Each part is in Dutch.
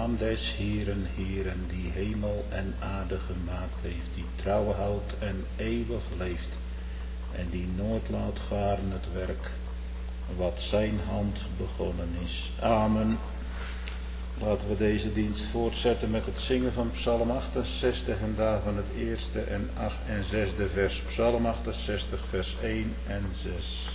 naam des Heeren, Heeren, die hemel en aarde gemaakt heeft, die trouw houdt en eeuwig leeft, en die nooit laat varen het werk wat zijn hand begonnen is. Amen. Laten we deze dienst voortzetten met het zingen van Psalm 68 en daarvan het eerste en zesde vers. Psalm 68 vers 1 en 6.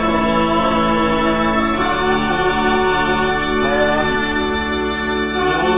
So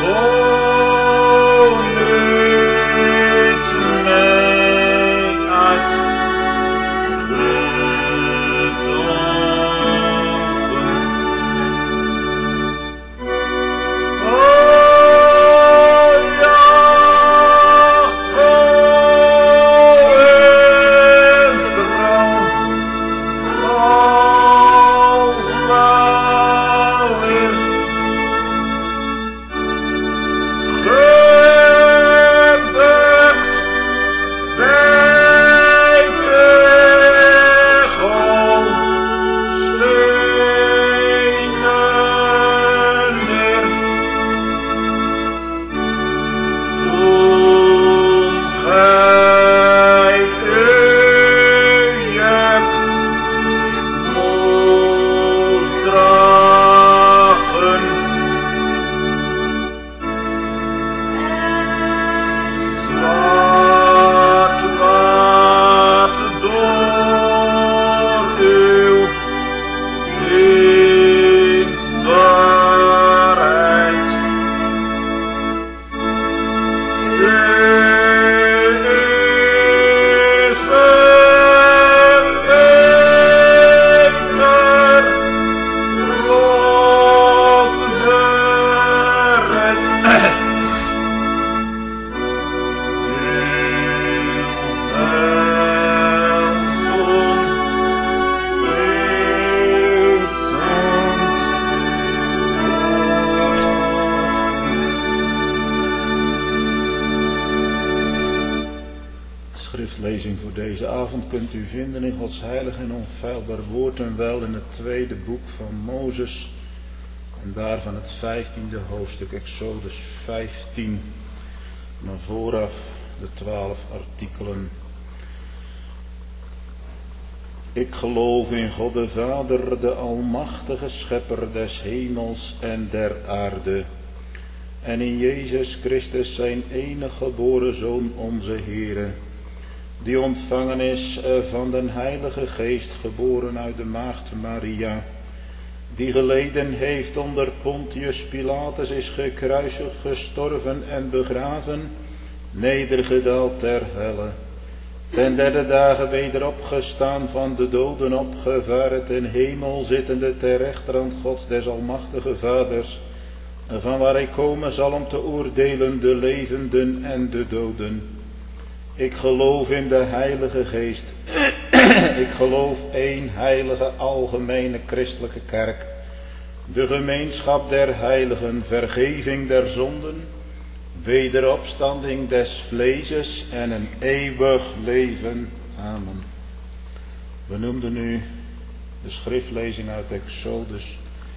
schriftlezing voor deze avond kunt u vinden in Gods heilig en onfeilbaar woord en wel in het tweede boek van Mozes en daarvan het 15e hoofdstuk, Exodus 15, maar vooraf de 12 artikelen. Ik geloof in God de Vader, de almachtige schepper des hemels en der aarde, en in Jezus Christus zijn enige geboren Zoon, onze Heere, die ontvangen is van den Heilige Geest, geboren uit de maagd Maria, die geleden heeft onder Pontius Pilatus, is gekruisigd, gestorven en begraven, nedergedaald ter helle, ten derde dagen weder opgestaan van de doden, opgevaren ten hemel, zittende ter rechterhand Gods des almachtige Vaders, van waar hij komen zal om te oordelen de levenden en de doden. Ik geloof in de Heilige Geest. Ik geloof één heilige algemene christelijke kerk, de gemeenschap der heiligen, vergeving der zonden, wederopstanding des vleeses en een eeuwig leven. Amen. We noemden nu de schriftlezing uit Exodus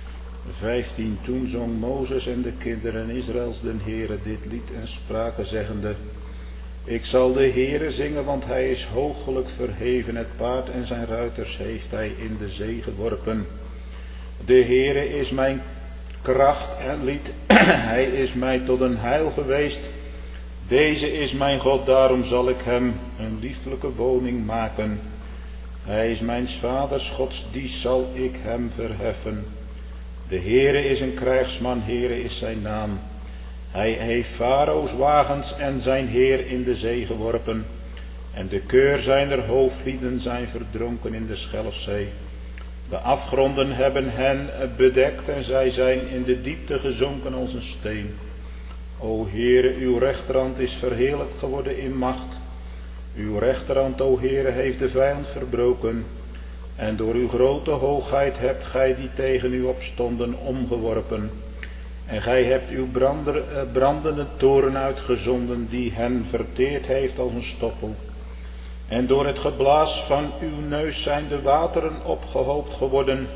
15. Toen zong Mozes en de kinderen Israëls den Heere dit lied en spraken zeggende: Ik zal de Heere zingen, want hij is hoogelijk verheven. Het paard en zijn ruiters heeft hij in de zee geworpen. De Heere is mijn kracht en lied. Hij is mij tot een heil geweest. Deze is mijn God, daarom zal ik hem een lieflijke woning maken. Hij is mijn vaders Gods, die zal ik hem verheffen. De Heere is een krijgsman, Heere is zijn naam. Hij heeft Farao's wagens en zijn heer in de zee geworpen. En de keur zijner hoofdlieden zijn verdronken in de Schelfzee. De afgronden hebben hen bedekt en zij zijn in de diepte gezonken als een steen. O Heere, uw rechterhand is verheerlijkt geworden in macht. Uw rechterhand, o Heere, heeft de vijand verbroken. En door uw grote hoogheid hebt gij die tegen u opstonden omgeworpen. En gij hebt uw brandende toren uitgezonden, die hen verteerd heeft als een stoppel. En door het geblaas van uw neus zijn de wateren opgehoopt geworden.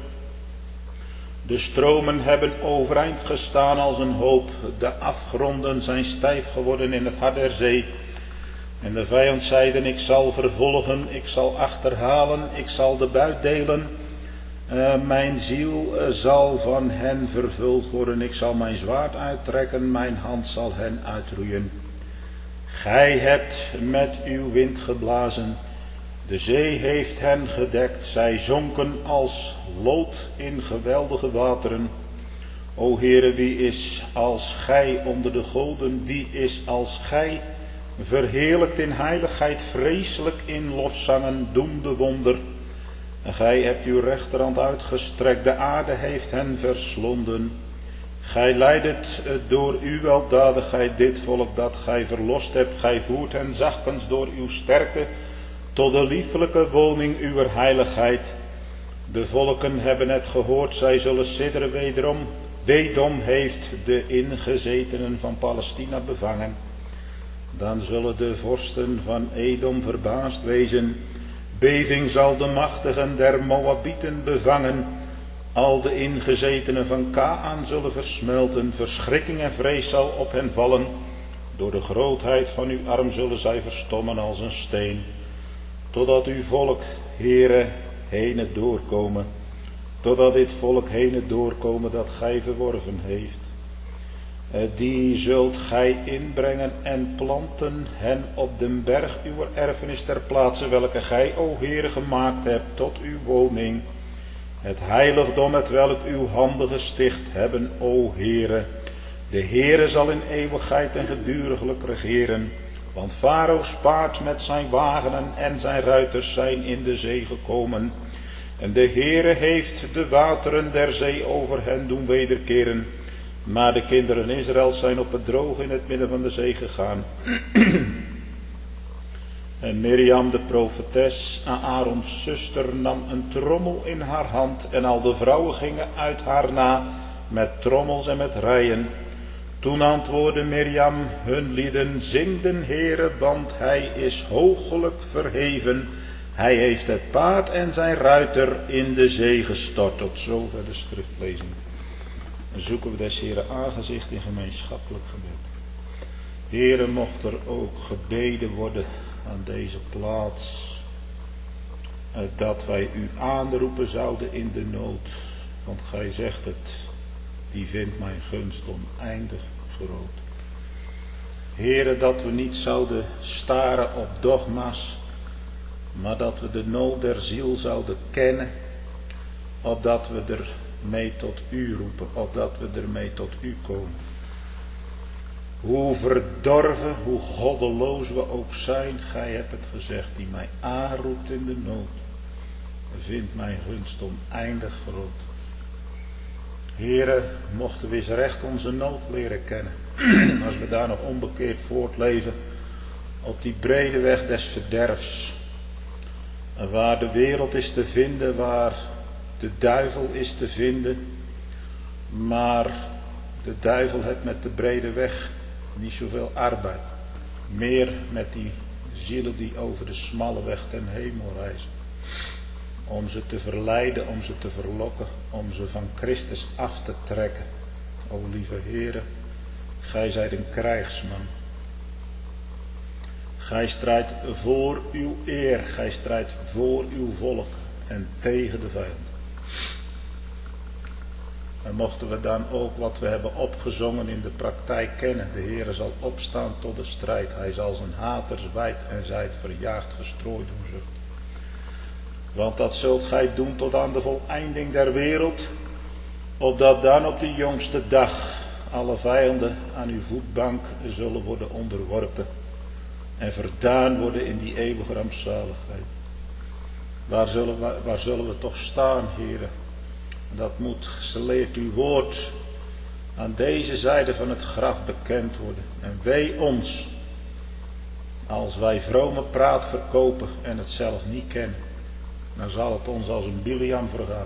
De stromen hebben overeind gestaan als een hoop. De afgronden zijn stijf geworden in het hart der zee. En de vijand zeiden: ik zal vervolgen, ik zal achterhalen, ik zal de buit delen. Mijn ziel zal van hen vervuld worden. Ik zal mijn zwaard uittrekken, mijn hand zal hen uitroeien. Gij hebt met uw wind geblazen. De zee heeft hen gedekt. Zij zonken als lood in geweldige wateren. O Heere, wie is als gij onder de goden, wie is als gij, verheerlijkt in heiligheid, vreselijk in lofzangen, doende wonder. En gij hebt uw rechterhand uitgestrekt, de aarde heeft hen verslonden. Gij leidet door uw weldadigheid dit volk dat gij verlost hebt. Gij voert hen zachtkens door uw sterkte tot de liefelijke woning uw heiligheid. De volken hebben het gehoord, zij zullen sidderen wederom. Wedom heeft de ingezetenen van Palestina bevangen. Dan zullen de vorsten van Edom verbaasd wezen. Beving zal de machtigen der Moabieten bevangen. Al de ingezetenen van Kaan zullen versmelten. Verschrikking en vrees zal op hen vallen. Door de grootheid van uw arm zullen zij verstommen als een steen. Totdat uw volk, Heere, heen doorkomen. Totdat dit volk heen doorkomen dat gij verworven heeft. Die zult gij inbrengen en planten hen op den berg uw erfenis ter plaatse welke gij, o Heere, gemaakt hebt tot uw woning. Het heiligdom het welk uw handen gesticht hebben, o Heere. De Heere zal in eeuwigheid en geduriglijk regeren. Want Farao's paard met zijn wagenen en zijn ruiters zijn in de zee gekomen. En de Heere heeft de wateren der zee over hen doen wederkeren. Maar de kinderen Israëls zijn op het droge in het midden van de zee gegaan. En Mirjam de profetes, Aarons zuster, nam een trommel in haar hand. En al de vrouwen gingen uit haar na met trommels en met rijen. Toen antwoordde Mirjam hun lieden, zing den Heere, want hij is hoogelijk verheven. Hij heeft het paard en zijn ruiter in de zee gestort. Tot zover de schriftlezing. Dan zoeken we des Heere aangezicht in gemeenschappelijk gebed. Heere, mocht er ook gebeden worden aan deze plaats, dat wij u aanroepen zouden in de nood. Want gij zegt het, die vindt mijn gunst oneindig groot. Heere, dat we niet zouden staren op dogma's, maar dat we de nood der ziel zouden kennen, opdat we ermee tot u roepen, opdat we ermee tot u komen. Hoe verdorven, hoe goddeloos we ook zijn, gij hebt het gezegd, die mij aanroept in de nood, vindt mijn gunst oneindig groot. Heere, mochten we eens recht onze nood leren kennen, als we daar nog onbekeerd voortleven, op die brede weg des verderfs, waar de wereld is te vinden, waar de duivel is te vinden, maar de duivel heeft met de brede weg niet zoveel arbeid, meer met die zielen die over de smalle weg ten hemel reizen, om ze te verleiden, om ze te verlokken, om ze van Christus af te trekken. O lieve Heere, gij zijt een krijgsman. Gij strijdt voor uw eer, gij strijdt voor uw volk en tegen de vijand. En mochten we dan ook wat we hebben opgezongen in de praktijk kennen. De Heere zal opstaan tot de strijd. Hij zal zijn haters wijd en zijd verjaagd, verstrooid doen zucht. Want dat zult gij doen tot aan de voleinding der wereld. Opdat dan op de jongste dag alle vijanden aan uw voetbank zullen worden onderworpen. En verdaan worden in die eeuwige rampzaligheid. Waar zullen we toch staan, Heere? Dat moet, geleerd uw woord, aan deze zijde van het graf bekend worden. En wee ons, als wij vrome praat verkopen en het zelf niet kennen. Dan zal het ons als een Biliam vergaan.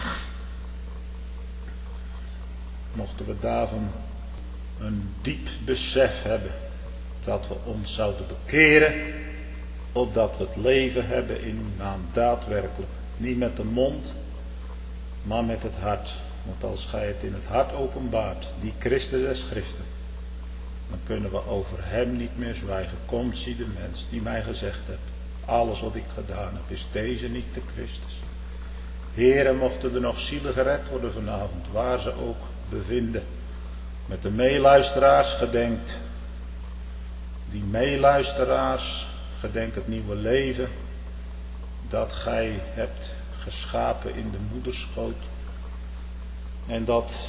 Mochten we daarvan een diep besef hebben, dat we ons zouden bekeren, opdat we het leven hebben in uw naam daadwerkelijk. Niet met de mond, maar met het hart. Want als gij het in het hart openbaart, die Christus der Schriften, dan kunnen we over hem niet meer zwijgen. Komt, zie de mens die mij gezegd hebt, alles wat ik gedaan heb, is deze niet de Christus. Heere, mochten er nog zielen gered worden vanavond, waar ze ook bevinden. Met de meeluisteraars gedenkt, die meeluisteraars, gedenk het nieuwe leven dat gij hebt geschapen in de moederschoot. En dat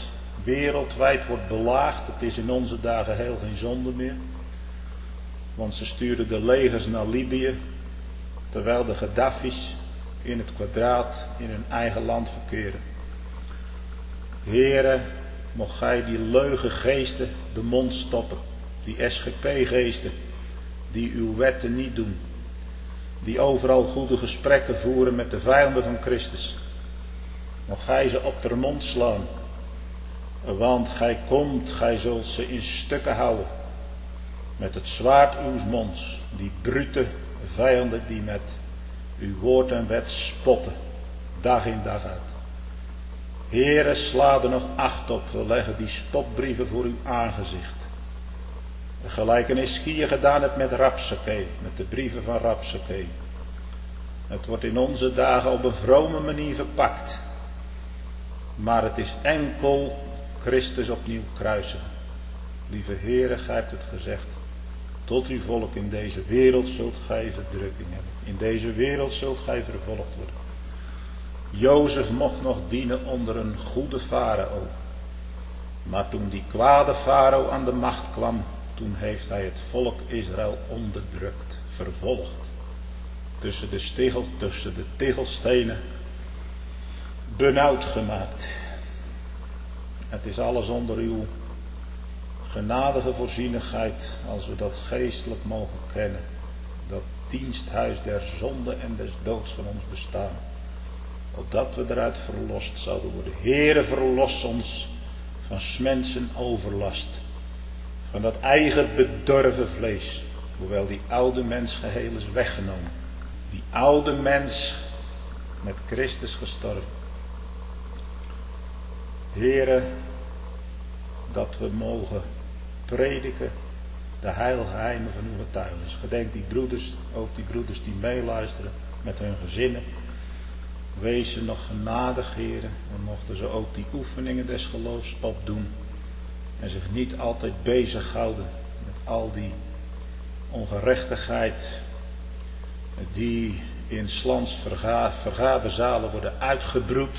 wereldwijd wordt belaagd. Het is in onze dagen heel geen zonde meer. Want ze sturen de legers naar Libië, terwijl de Gaddafi's in het kwadraat in hun eigen land verkeren. Heere, mocht gij die leugengeesten de mond stoppen, die SGP-geesten, die uw wetten niet doen, die overal goede gesprekken voeren met de vijanden van Christus. Mocht gij ze op de mond slaan, want gij komt, gij zult ze in stukken houden met het zwaard uws monds, die brute vijanden die met uw woord en wet spotten, dag in dag uit. Heere, sla er nog acht op, we leggen die spotbrieven voor uw aangezicht. De gelijkenis die je gedaan hebt met Rapsakee, met de brieven van Rapsakee. Het wordt in onze dagen op een vrome manier verpakt. Maar het is enkel Christus opnieuw kruisigen. Lieve Heere, gij hebt het gezegd. Tot uw volk in deze wereld zult gij verdrukking hebben. In deze wereld zult gij vervolgd worden. Jozef mocht nog dienen onder een goede farao. Maar toen die kwade farao aan de macht kwam, toen heeft hij het volk Israël onderdrukt, vervolgd. Tussen de tegelstenen benauwd gemaakt. Het is alles onder uw genadige voorzienigheid, als we dat geestelijk mogen kennen. Dat diensthuis der zonde en des doods van ons bestaan. Opdat we eruit verlost zouden worden. Heere, verlos ons van 's mensen overlast. Van dat eigen bedorven vlees. Hoewel die oude mens geheel is weggenomen. Die oude mens met Christus gestorven. Heere, dat we mogen prediken de heilgeheimen van uw getuigenis. Gedenk die broeders, ook die broeders die meeluisteren met hun gezinnen. Wees ze nog genadig, Heere, en mochten ze ook die oefeningen des geloofs opdoen. En zich niet altijd bezighouden met al die ongerechtigheid die in 's lands vergaderzalen worden uitgebroed.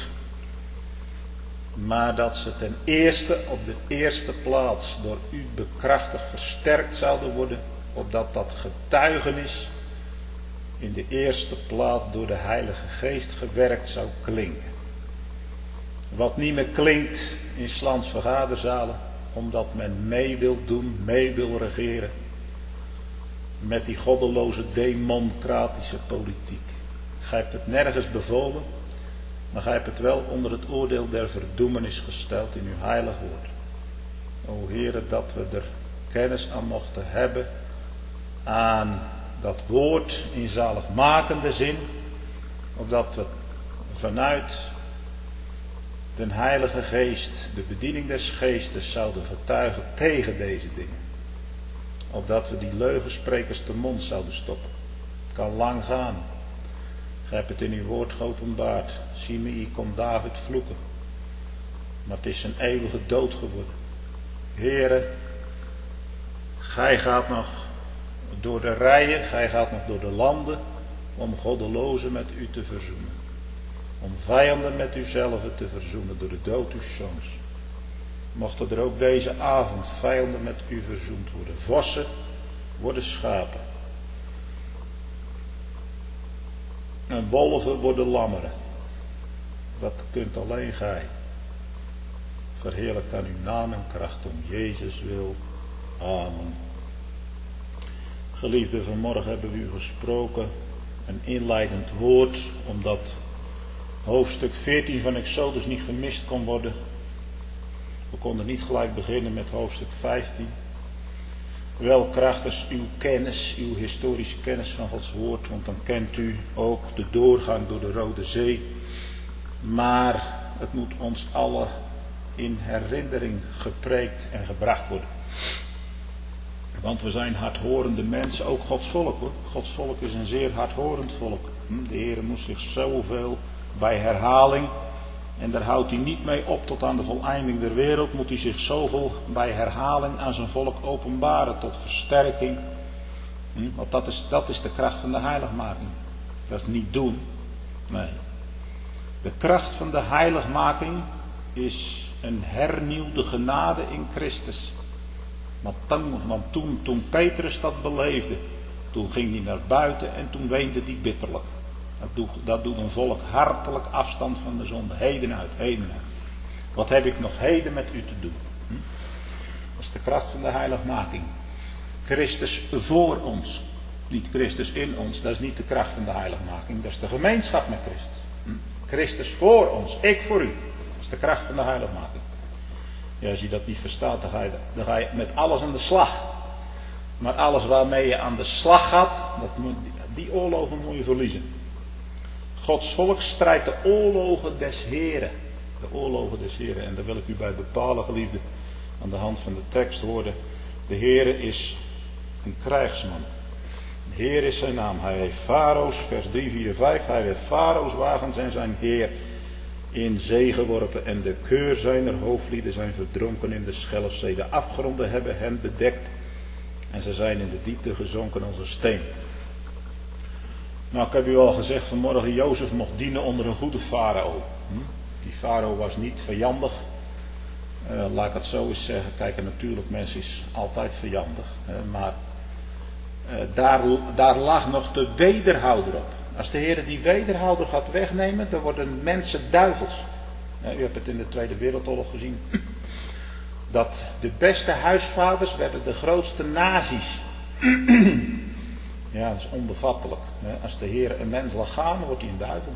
Maar dat ze ten eerste op de eerste plaats door u bekrachtigd versterkt zouden worden. Opdat dat getuigenis in de eerste plaats door de Heilige Geest gewerkt zou klinken. Wat niet meer klinkt in 's lands vergaderzalen. Omdat men mee wil doen, mee wil regeren. Met die goddeloze democratische politiek. Gij hebt het nergens bevolen. Maar gij hebt het wel onder het oordeel der verdoemenis gesteld in uw heilig woord. O Heere, dat we er kennis aan mochten hebben. Aan dat woord in zaligmakende zin. Opdat we vanuit den Heilige Geest, de bediening des Geestes, zouden getuigen tegen deze dingen. Opdat we die leugensprekers de mond zouden stoppen. Het kan lang gaan. Gij hebt het in uw woord geopenbaard. Simei kon David vloeken. Maar het is een eeuwige dood geworden. Heere, gij gaat nog door de rijen, gij gaat nog door de landen, om goddelozen met u te verzoenen. Om vijanden met uzelf te verzoenen door de dood uw zoons. Mochten er ook deze avond vijanden met u verzoend worden. Vossen worden schapen. En wolven worden lammeren. Dat kunt alleen gij. Verheerlijkt aan uw naam en kracht om Jezus wil. Amen. Geliefde, vanmorgen hebben we u gesproken. Een inleidend woord. Omdat hoofdstuk 14 van Exodus niet gemist kon worden. We konden niet gelijk beginnen met hoofdstuk 15. Wel krachtens uw kennis, uw historische kennis van Gods woord. Want dan kent u ook de doorgang door de Rode Zee. Maar het moet ons allen in herinnering gepreekt en gebracht worden. Want we zijn hardhorende mensen, ook Gods volk hoor. Gods volk is een zeer hardhorend volk. De Heer moest zich zoveel bij herhaling, en daar houdt hij niet mee op tot aan de voleinding der wereld, moet hij zich zoveel bij herhaling aan zijn volk openbaren tot versterking. Want dat is de kracht van de heiligmaking. Dat is niet doen. Nee. De kracht van de heiligmaking is een hernieuwde genade in Christus. Want toen Petrus dat beleefde, toen ging hij naar buiten en toen weende hij bitterlijk. Dat doet een volk hartelijk afstand van de zonde. Heden uit, heden uit. Wat heb ik nog heden met u te doen? Dat is de kracht van de heiligmaking. Christus voor ons. Niet Christus in ons. Dat is niet de kracht van de heiligmaking. Dat is de gemeenschap met Christus. Christus voor ons. Ik voor u. Dat is de kracht van de heiligmaking. Ja, als je dat niet verstaat, dan ga je met alles aan de slag. Maar alles waarmee je aan de slag gaat, die oorlogen moet je verliezen. Gods volk strijdt de oorlogen des Heren. De oorlogen des Heren. En daar wil ik u bij bepalen, geliefde, aan de hand van de tekst horen. De Heere is een krijgsman. De Heer is zijn naam. Hij heeft Farao's, vers 3, 4, 5. Hij heeft Farao's wagens en zijn Heer in zee geworpen. En de keur zijner hoofdlieden zijn verdronken in de Schelfzee. De afgronden hebben hen bedekt. En ze zijn in de diepte gezonken als een steen. Nou, ik heb u al gezegd vanmorgen, Jozef mocht dienen onder een goede farao. Die farao was niet vijandig. Laat ik het zo eens zeggen. Kijk, natuurlijk, mens is altijd vijandig. Maar daar lag nog de wederhouder op. Als de Heer die wederhouder gaat wegnemen, dan worden mensen duivels. U hebt het in de Tweede Wereldoorlog gezien. Dat de beste huisvaders werden de grootste nazi's. Ja, dat is onbevattelijk. Als de Heer een mens laat gaan, dan wordt hij een duivel.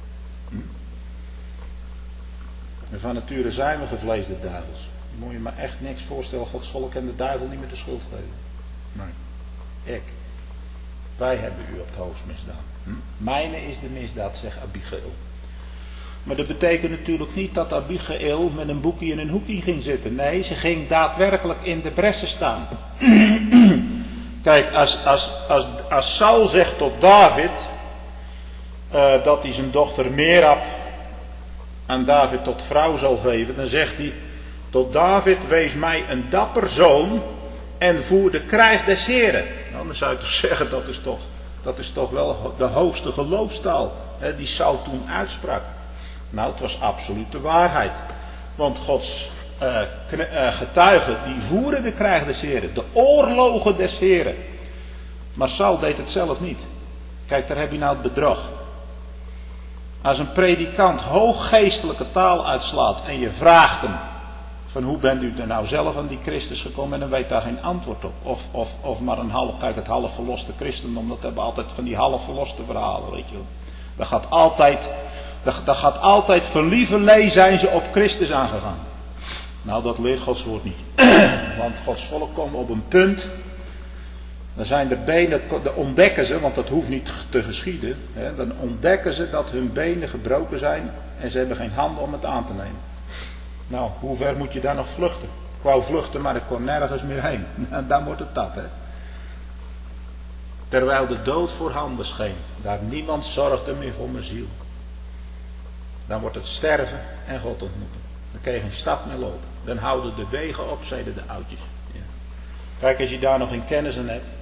En van nature zijn we gevleesde duivels. Moet je me echt niks voorstellen, Gods volk en de duivel niet meer de schuld geven. Nee. Ik. Wij hebben u op het hoogst misdaan. Mijne is de misdaad, zegt Abigail. Maar dat betekent natuurlijk niet dat Abigail met een boekje in een hoekje ging zitten. Nee, ze ging daadwerkelijk in de bressen staan. Kijk, als Saul zegt tot David dat hij zijn dochter Merab aan David tot vrouw zal geven, dan zegt hij tot David: wees mij een dapper zoon en voer de krijg des Heren. Nou, dan zou je toch zeggen, dat is toch wel de hoogste geloofstaal die Saul toen uitsprak. Nou, het was absoluut de waarheid. Want Gods getuigen, die voeren de krijg des Heren. De oorlogen des Heren. Maar Saul deed het zelf niet. Kijk, daar heb je nou het bedrog. Als een predikant hooggeestelijke taal uitslaat en je vraagt hem van hoe bent u er nou zelf aan die Christus gekomen, en dan weet daar geen antwoord op. Of maar een half, kijk, het half verloste christendom, dat hebben altijd van die half verloste verhalen, weet je wel. Dat gaat altijd van lieverlee zijn ze op Christus aangegaan. Nou, dat leert Gods woord niet. Want Gods volk komt op een punt. Dan zijn de benen, dan ontdekken ze, want dat hoeft niet te geschieden. Dan ontdekken ze dat hun benen gebroken zijn en ze hebben geen handen om het aan te nemen. Nou, hoe ver moet je daar nog vluchten? Ik wou vluchten, maar ik kon nergens meer heen. En dan wordt het dat, hè. Terwijl de dood voorhanden scheen, daar niemand zorgde meer voor mijn ziel. Dan wordt het sterven en God ontmoeten. Dan kun je geen stap meer lopen. Dan houden de wegen op, zeiden de oudjes. Ja. Kijk, als je daar nog geen kennis aan hebt.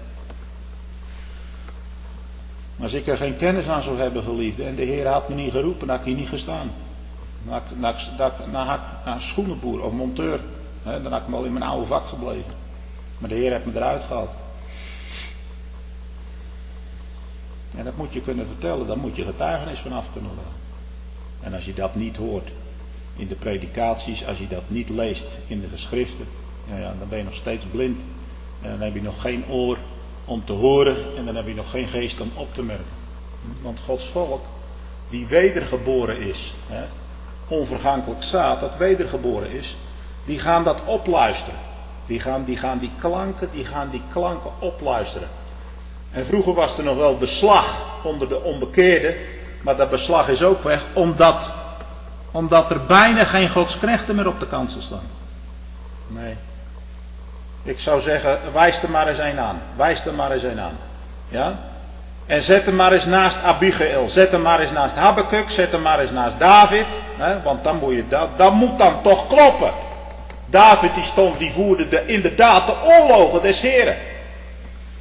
Maar als ik er geen kennis aan zou hebben, geliefde, en de Heer had me niet geroepen, dan had ik hier niet gestaan. Dan had ik schoenenboer of monteur. Dan had ik wel in mijn oude vak gebleven. Maar de Heer heeft me eruit gehaald. En dat moet je kunnen vertellen, daar moet je getuigenis vanaf kunnen leggen. En als je dat niet hoort in de predikaties, als je dat niet leest in de geschriften, dan ben je nog steeds blind. En dan heb je nog geen oor om te horen en dan heb je nog geen geest om op te merken. Want Gods volk, die wedergeboren is, onvergankelijk zaad, dat wedergeboren is, die gaan dat opluisteren. Die gaan die klanken opluisteren. En vroeger was er nog wel beslag onder de onbekeerden, maar dat beslag is ook weg, omdat er bijna geen godsknechten meer op de kansel staan. Nee. Ik zou zeggen, wijs er maar eens een aan. Wijs er maar eens een aan. Ja? En zet hem maar eens naast Abigail. Zet hem maar eens naast Habakuk. Zet hem maar eens naast David. Want dat moet dan toch kloppen. David die voerde inderdaad de oorlogen des Heren.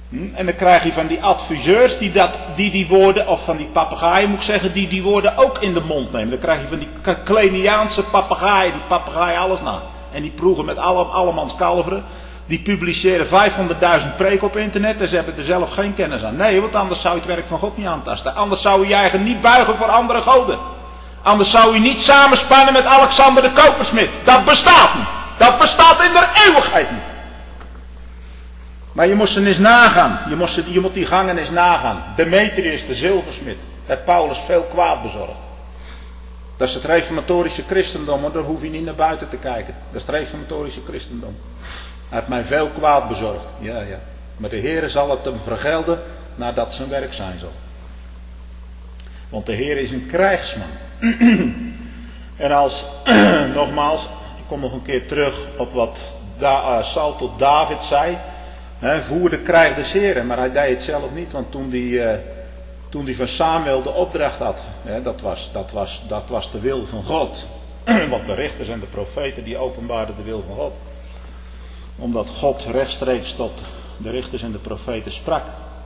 En dan krijg je van die adviseurs die woorden, of van die papegaaien moet ik zeggen, die woorden ook in de mond nemen. Dan krijg je van die Kleiniaanse papegaaien, die papegaaien alles na. En die ploegen met allemans kalveren. Die publiceren 500.000 preken op internet en ze hebben er zelf geen kennis aan. Nee, want anders zou je het werk van God niet aantasten. Anders zou je je eigen niet buigen voor andere goden. Anders zou je niet samenspannen met Alexander de Kopersmid. Dat bestaat niet. Dat bestaat in de eeuwigheid niet. Maar je moest ze eens nagaan. Je moet die gangen eens nagaan. Demetrius de zilversmid. Heeft Paulus veel kwaad bezorgd. Dat is het reformatorische christendom. Daar hoef je niet naar buiten te kijken. Dat is het reformatorische christendom. Hij heeft mij veel kwaad bezorgd. Ja. Maar de Heere zal het hem vergelden nadat zijn werk zijn zal. Want de Heer is een krijgsman. En nogmaals, ik kom nog een keer terug op wat Saul tot David zei. Voer de krijg des Heren, maar hij deed het zelf niet. Want toen hij van Samuel de opdracht had, dat was de wil van God. Want de richters en de profeten die openbaarden de wil van God. Omdat God rechtstreeks tot de richters en de profeten sprak.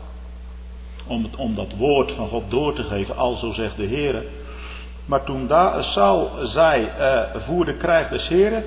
Om dat woord van God door te geven, alzo zegt de Heer. Maar toen Saul zei, voer de krijg des Heren.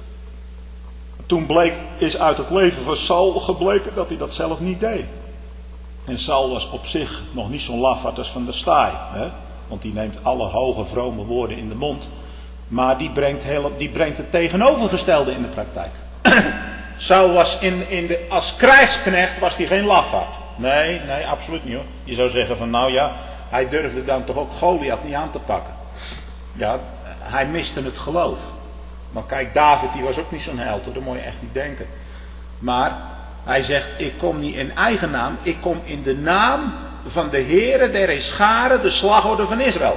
Toen is uit het leven van Saul gebleken dat hij dat zelf niet deed. En Saul was op zich nog niet zo'n lafaard als van der Staaij. Want die neemt alle hoge vrome woorden in de mond. Maar die brengt het tegenovergestelde in de praktijk. Saul was als krijgsknecht was hij geen lafaard. Nee, absoluut niet hoor. Je zou zeggen van nou ja, hij durfde dan toch ook Goliath niet aan te pakken. Ja, hij miste het geloof. Maar kijk, David die was ook niet zo'n held hoor, dat moet je echt niet denken. Maar hij zegt, ik kom niet in eigen naam, ik kom in de naam van de Heere der Heerscharen, de slagorde van Israël.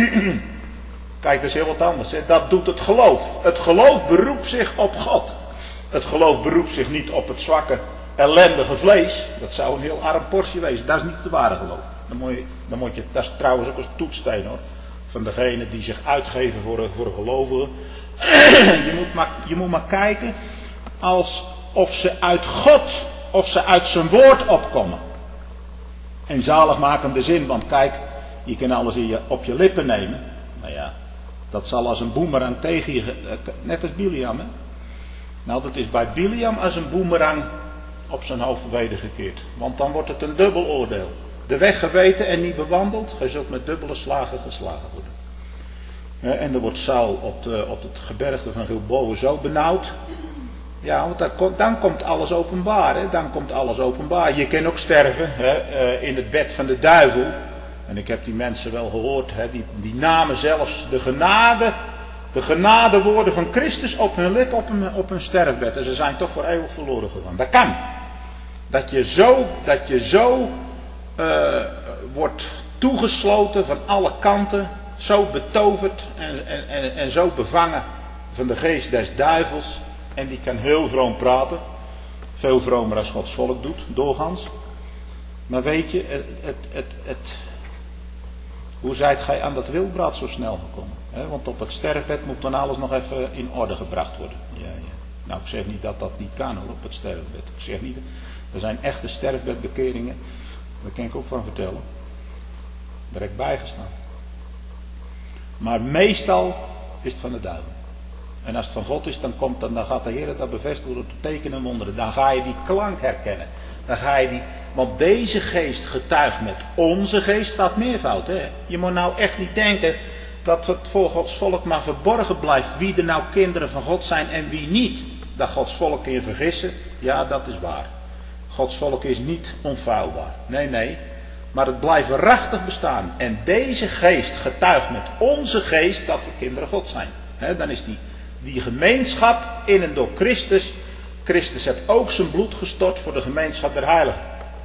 Kijk, dat is heel wat anders. Hè? Dat doet het geloof. Het geloof beroept zich op God. Het geloof beroept zich niet op het zwakke, ellendige vlees. Dat zou een heel arm portie wezen. Dat is niet het ware geloof. Dat is trouwens ook een toetssteen hoor. Van degene die zich uitgeven voor gelovigen. Je moet maar kijken of ze uit God, of ze uit zijn woord opkomen. En zaligmakende zin, want kijk, je kan alles op je lippen nemen. Nou ja, dat zal als een boemerang tegen je, net als Biliam hè. Nou, dat is bij Biliam als een boemerang op zijn hoofd wedergekeerd. Want dan wordt het een dubbel oordeel. De weg geweten en niet bewandeld, gij zult met dubbele slagen geslagen worden. En dan wordt Saul op het gebergte van Gilboa zo benauwd. Ja, want dan komt alles openbaar. Hè? Dan komt alles openbaar. Je kan ook sterven in het bed van de duivel. En ik heb die mensen wel gehoord. Hè? Die namen zelfs de genadewoorden van Christus op hun lip op hun sterfbed. En ze zijn toch voor eeuwig verloren gegaan. Dat kan. Dat je zo wordt toegesloten van alle kanten. Zo betoverd en zo bevangen van de geest des duivels. En die kan heel vroom praten. Veel vromer als Gods volk doet, doorgaans. Maar weet je, hoe zijt gij aan dat wildbraad zo snel gekomen? Want op het sterfbed moet dan alles nog even in orde gebracht worden. Ja. Nou, ik zeg niet dat dat niet kan hoor, op het sterfbed. Ik zeg niet, er zijn echte sterfbedbekeringen. Daar kan ik ook van vertellen. Daar heb ik bijgestaan. Maar meestal is het van de duivel. En als het van God is, dan gaat de Heer dat bevestigen door te tekenen en wonderen. Dan ga je die klank herkennen. Dan ga je want deze geest getuigt met onze geest, staat meervoud. Hè? Je moet nou echt niet denken dat het voor Gods volk maar verborgen blijft wie er nou kinderen van God zijn en wie niet. Dat Gods volk kun je vergissen, ja dat is waar. Gods volk is niet onfeilbaar. Nee. Maar het blijft waarachtig bestaan. En deze geest getuigt met onze geest dat we kinderen God zijn. Dan is die gemeenschap in en door Christus. Christus heeft ook zijn bloed gestort voor de gemeenschap der heiligen.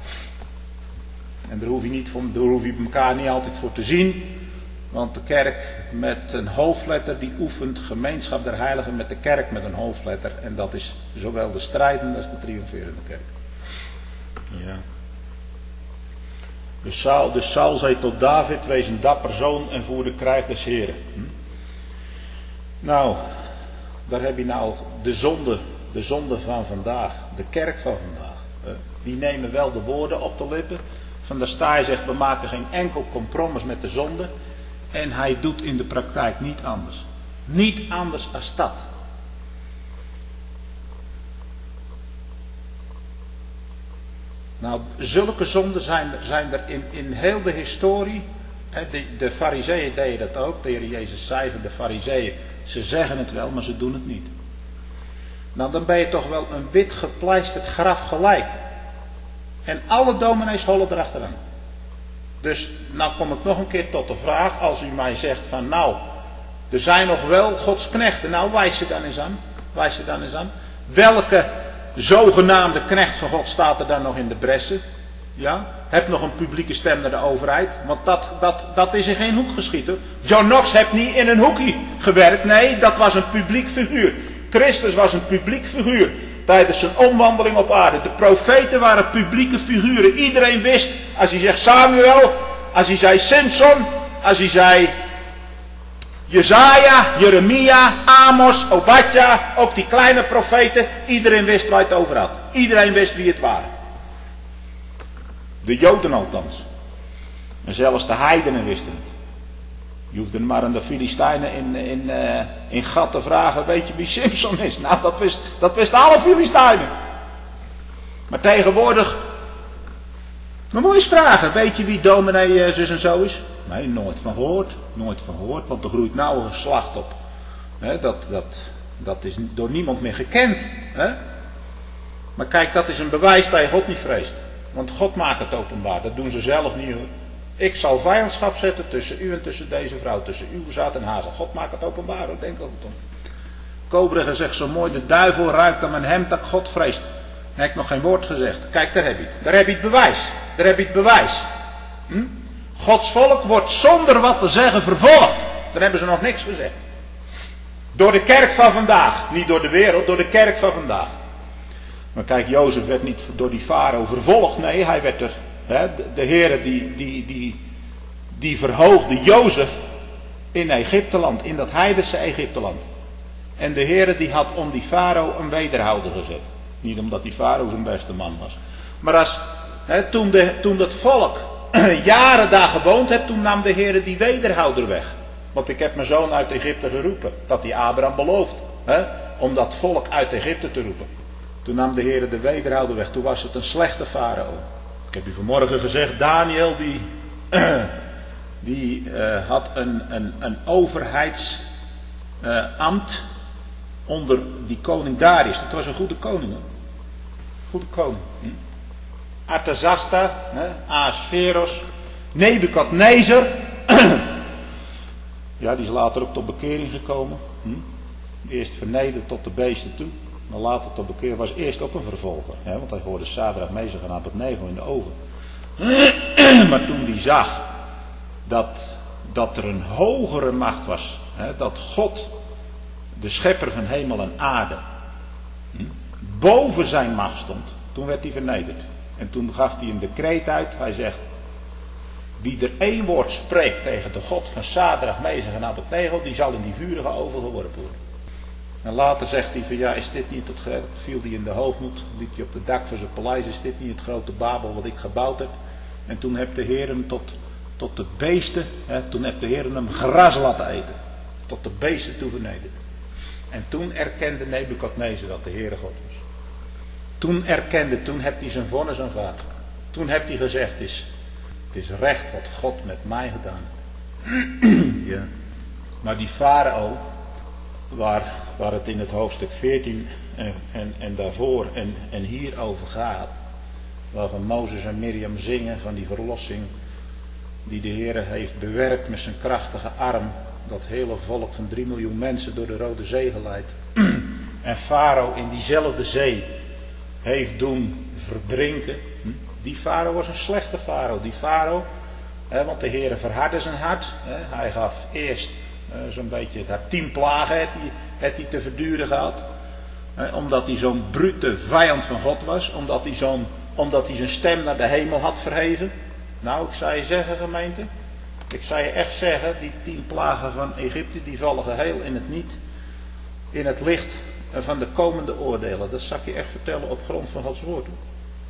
En daar hoef je elkaar niet altijd voor te zien. Want de kerk met een hoofdletter die oefent gemeenschap der heiligen met de kerk met een hoofdletter. En dat is zowel de strijdende als de triomferende kerk. Ja. Dus Saul zei tot David, wees een dapper zoon en voer de krijg des Heren. Nou, daar heb je nou de zonde van vandaag, de kerk van vandaag. Die nemen wel de woorden op de lippen. Van der Staaij zegt, we maken geen enkel compromis met de zonde. En hij doet in de praktijk niet anders. Niet anders als dat. Nou, zulke zonden zijn er in heel de historie. De farizeeën deden dat ook. De Heer Jezus zei van de farizeeën, ze zeggen het wel, maar ze doen het niet. Nou, dan ben je toch wel een wit gepleisterd graf gelijk. En alle dominees hollen erachteraan. Dus, nou kom ik nog een keer tot de vraag, als u mij zegt van nou, er zijn nog wel Gods knechten. Nou, wijs ze dan eens aan. Wijs ze dan eens aan. Welke zogenaamde knecht van God staat er dan nog in de bressen? Ja? Heb nog een publieke stem naar de overheid? Want dat is in geen hoek geschieten. John Knox heeft niet in een hoekje gewerkt. Nee, dat was een publiek figuur. Christus was een publiek figuur. Tijdens zijn omwandeling op aarde. De profeten waren publieke figuren. Iedereen wist, als hij zegt Samuel, als hij zei Samson, als hij zei Jesaja, Jeremia, Amos, Obadja, ook die kleine profeten. Iedereen wist waar het over had. Iedereen wist wie het waren. De Joden althans. En zelfs de heidenen wisten het. Je hoefde maar aan de Filistijnen in Gat te vragen, weet je wie Samson is? Nou, dat wisten alle Filistijnen. Maar tegenwoordig, maar moet je eens vragen, weet je wie dominee zus en zo is? Nee, nooit van gehoord. Nooit van gehoord, want er groeit nou een geslacht op. Dat is door niemand meer gekend. Maar kijk, dat is een bewijs dat je God niet vreest. Want God maakt het openbaar, dat doen ze zelf niet hoor. Ik zal vijandschap zetten tussen u en tussen deze vrouw, tussen uw zaad en haar zaad. God maakt het openbaar hoor, denk er goed om. Kobrugge zegt zo mooi, de duivel ruikt aan mijn hemd dat ik God vreest. Hij heeft nog geen woord gezegd. Kijk, daar heb je het. Daar heb je het bewijs. Daar heb je het bewijs. Gods volk wordt zonder wat te zeggen vervolgd. Daar hebben ze nog niks gezegd. Door de kerk van vandaag. Niet door de wereld, door de kerk van vandaag. Maar kijk, Jozef werd niet door die farao vervolgd. Nee, hij werd er. De Heere die verhoogde Jozef in Egypteland. In dat heidense Egypteland. En de Heere die had om die farao een wederhouder gezet. Niet omdat die farao zijn beste man was. Maar toen dat volk jaren daar gewoond heeft, toen nam de Heere die wederhouder weg. Want ik heb mijn zoon uit Egypte geroepen. Dat hij Abraham belooft. Om dat volk uit Egypte te roepen. Toen nam de Heere de wederhouder weg. Toen was het een slechte farao. Ik heb u vanmorgen gezegd, Daniel die had een overheidsambt onder die koning Darius. Dat was een goede koning. Goede koning. Artazasta, Ahasveros, Nebukadnezar. Ja, die is later ook tot bekering gekomen. Eerst vernederd tot de beesten toe. Maar later tot bekering was eerst ook een vervolger. Want hij hoorde Sadrach, Mesach en Abednego in de oven. Maar toen die zag dat er een hogere macht was. Dat God, de schepper van hemel en aarde, boven zijn macht stond. Toen werd hij vernederd. En toen gaf hij een decreet uit. Hij zegt, wie er één woord spreekt tegen de God van Sadrach, Mesach en Abednego, die zal in die vurige oven geworpen worden. En later zegt hij van ja, is dit niet viel hij in de hoogmoed, liep hij op het dak van zijn paleis, is dit niet het grote Babel wat ik gebouwd heb? En toen heeft de Heer hem tot de beesten, toen heeft de Heer hem gras laten eten. Tot de beesten toe vernederd. En toen erkende Nebukadnezar dat de Heere God was. Toen heeft hij zijn vonnis aanvaard. Toen heeft hij gezegd, het is recht wat God met mij gedaan heeft. Ja. Maar die farao, waar het in het hoofdstuk 14 en daarvoor en hier over gaat, waarvan Mozes en Miriam zingen van die verlossing die de Heere heeft bewerkt met zijn krachtige arm, dat hele volk van 3 miljoen mensen door de Rode Zee geleid. En Farao in diezelfde zee heeft doen verdrinken. Die Farao was een slechte Farao. Die Farao, want de Heere verhardde zijn hart. Hij gaf eerst zo'n beetje het hart 10 plagen heeft hij te verduren gehad. Omdat hij zo'n brute vijand van God was. Omdat hij zijn stem naar de hemel had verheven. Nou, ik zou je zeggen gemeente. Ik zou je echt zeggen, die 10 plagen van Egypte, die vallen geheel in het niet. In het licht van de komende oordelen. Dat zal ik je echt vertellen op grond van Gods woord.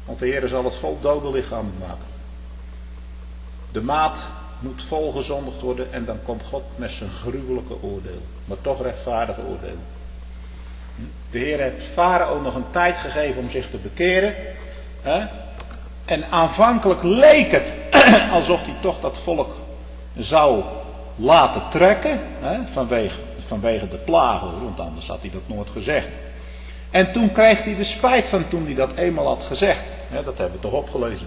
Want de Heer zal het vol dode lichamen maken. De maat moet vol gezondigd worden en dan komt God met zijn gruwelijke oordeel. Maar toch rechtvaardige oordeel. De Heer heeft Farao nog een tijd gegeven om zich te bekeren. En aanvankelijk leek het alsof hij toch dat volk zou laten trekken. Vanwege de plagen, want anders had hij dat nooit gezegd. En toen kreeg hij de spijt van toen hij dat eenmaal had gezegd. Dat hebben we toch opgelezen.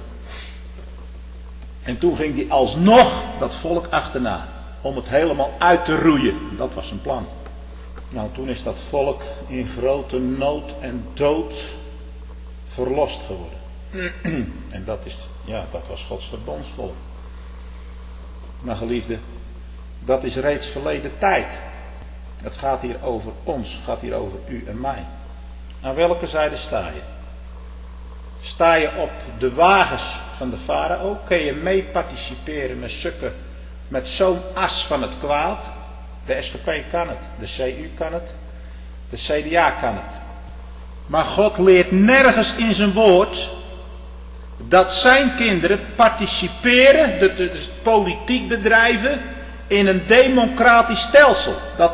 En toen ging hij alsnog dat volk achterna. Om het helemaal uit te roeien. Dat was zijn plan. Nou, toen is dat volk in grote nood en dood verlost geworden. En dat was Gods verbondsvolk. Maar geliefde, dat is reeds verleden tijd. Het gaat hier over ons, het gaat hier over u en mij. Aan welke zijde sta je? Sta je op de wagens van de farao? Kun je mee participeren met zo'n as van het kwaad? De SGP kan het, de CU kan het, de CDA kan het. Maar God leert nergens in zijn woord dat zijn kinderen participeren, dus politiek bedrijven, in een democratisch stelsel.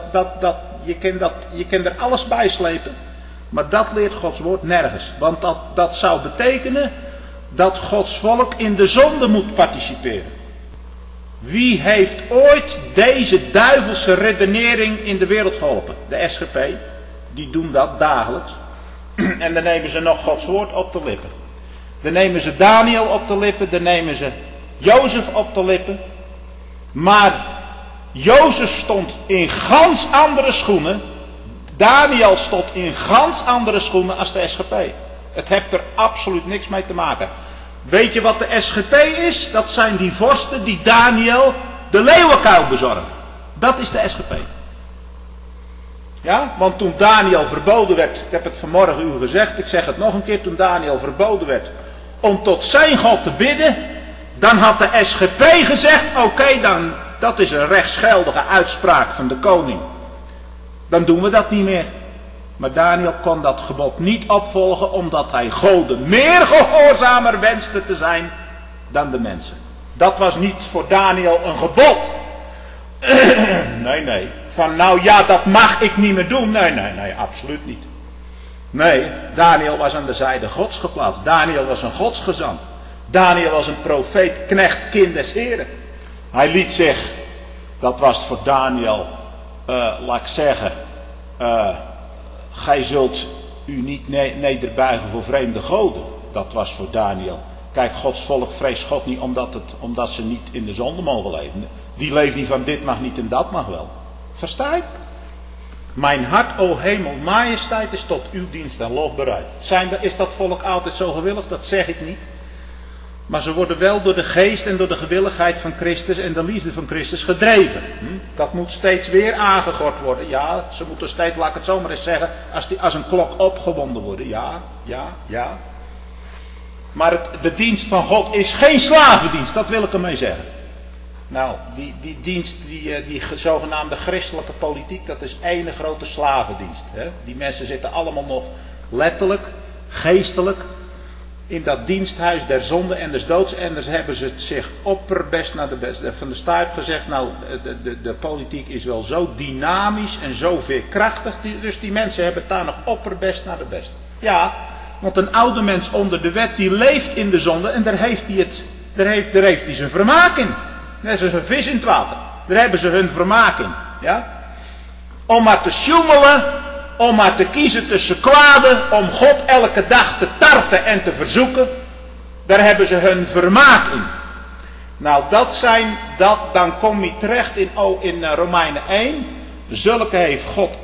Je kan er alles bij slepen, maar dat leert Gods woord nergens. Want dat zou betekenen dat Gods volk in de zonde moet participeren. Wie heeft ooit deze duivelse redenering in de wereld geholpen? De SGP, die doen dat dagelijks. En dan nemen ze nog Gods woord op de lippen. Dan nemen ze Daniel op de lippen, dan nemen ze Jozef op de lippen. Maar Jozef stond in gans andere schoenen. Daniel stond in gans andere schoenen als de SGP. Het heeft er absoluut niks mee te maken. Weet je wat de SGP is? Dat zijn die vorsten die Daniel de leeuwenkuil bezorgen. Dat is de SGP. Ja, want toen Daniel verboden werd, ik heb het vanmorgen u gezegd, ik zeg het nog een keer, toen Daniel verboden werd om tot zijn God te bidden, dan had de SGP gezegd, oké, dan, dat is een rechtsgeldige uitspraak van de koning. Dan doen we dat niet meer. Maar Daniel kon dat gebod niet opvolgen, omdat hij goden meer gehoorzamer wenste te zijn dan de mensen. Dat was niet voor Daniel een gebod. Nee. Van nou ja, dat mag ik niet meer doen. Nee, absoluut niet. Nee, Daniel was aan de zijde Gods geplaatst. Daniel was een godsgezant. Daniel was een profeet, knecht, kind des Heren. Hij liet zich, dat was voor Daniel, laat ik zeggen, gij zult u niet nederbuigen voor vreemde goden. Dat was voor Daniel. Kijk, Gods volk vreest God niet omdat ze niet in de zonde mogen leven. Die leeft niet van dit mag niet en dat mag wel. Versta je? Mijn hart, o hemel, majesteit is tot uw dienst en lof bereid. Is dat volk altijd zo gewillig? Dat zeg ik niet. Maar ze worden wel door de geest en door de gewilligheid van Christus en de liefde van Christus gedreven. Dat moet steeds weer aangegord worden. Ja, ze moeten steeds, laat ik het zo maar eens zeggen, als een klok opgewonden worden. Ja. Maar de dienst van God is geen slavendienst, dat wil ik ermee zeggen. Nou, die dienst, die zogenaamde christelijke politiek, dat is één grote slavendienst. Hè? Die mensen zitten allemaal nog letterlijk, geestelijk, in dat diensthuis der zonde en des doods. En dus hebben ze het zich opperbest naar de best. Van der Staaij heeft gezegd, nou, de politiek is wel zo dynamisch en zo veerkrachtig. Dus die mensen hebben het daar nog opperbest naar de best. Ja, want een oude mens onder de wet, die leeft in de zonde en daar heeft hij zijn vermaak in. Net zoals een vis in het water. Daar hebben ze hun vermaak in. Ja? Om maar te sjoemelen. Om maar te kiezen tussen kwade. Om God elke dag te tarten en te verzoeken. Daar hebben ze hun vermaak in. Nou, dan kom je terecht in Romeinen 1. Zulke heeft God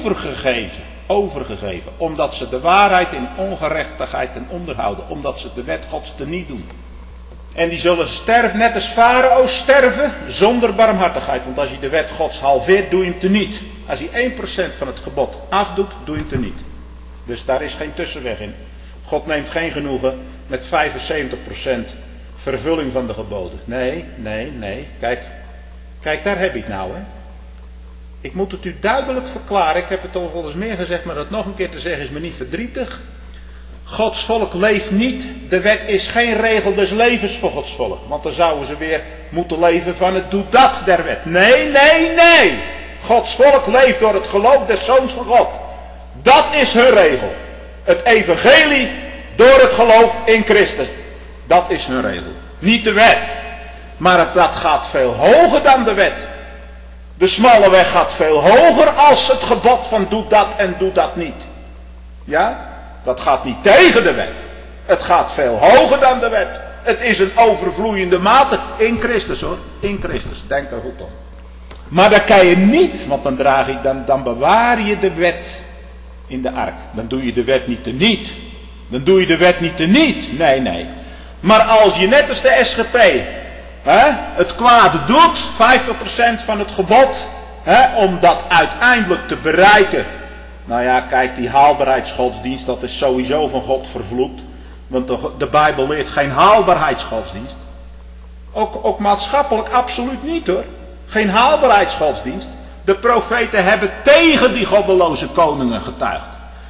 overgegeven. Omdat ze de waarheid in ongerechtigheid onderhouden. Omdat ze de wet Gods teniet doen. En die zullen sterven, net als Farao sterven, zonder barmhartigheid. Want als je de wet Gods halveert, doe je hem teniet. Als hij 1% van het gebod afdoet, doe je hem teniet. Dus daar is geen tussenweg in. God neemt geen genoegen met 75% vervulling van de geboden. Nee. Kijk, daar heb je het nou, hè. Ik moet het u duidelijk verklaren. Ik heb het al wel eens meer gezegd, maar dat nog een keer te zeggen is me niet verdrietig. Gods volk leeft niet. De wet is geen regel des levens voor Gods volk. Want dan zouden ze weer moeten leven van het doe dat der wet. Nee. Gods volk leeft door het geloof des Zoons van God. Dat is hun regel. Het evangelie door het geloof in Christus. Dat is hun regel. Niet de wet. Maar dat gaat veel hoger dan de wet. De smalle weg gaat veel hoger als het gebod van doe dat en doe dat niet. Ja? Dat gaat niet tegen de wet. Het gaat veel hoger dan de wet. Het is een overvloeiende mate in Christus hoor. In Christus. Denk er goed om. Maar dat kan je niet. Want dan bewaar je de wet in de ark. Dan doe je de wet niet teniet. Dan doe je de wet niet teniet. Nee. Maar als je net als de SGP het kwade doet. 50% van het gebod. Om dat uiteindelijk te bereiken. Nou ja, kijk, die haalbaarheidsgodsdienst, dat is sowieso van God vervloekt. Want de Bijbel leert geen haalbaarheidsgodsdienst. Ook maatschappelijk absoluut niet hoor. Geen haalbaarheidsgodsdienst. De profeten hebben tegen die goddeloze koningen getuigd.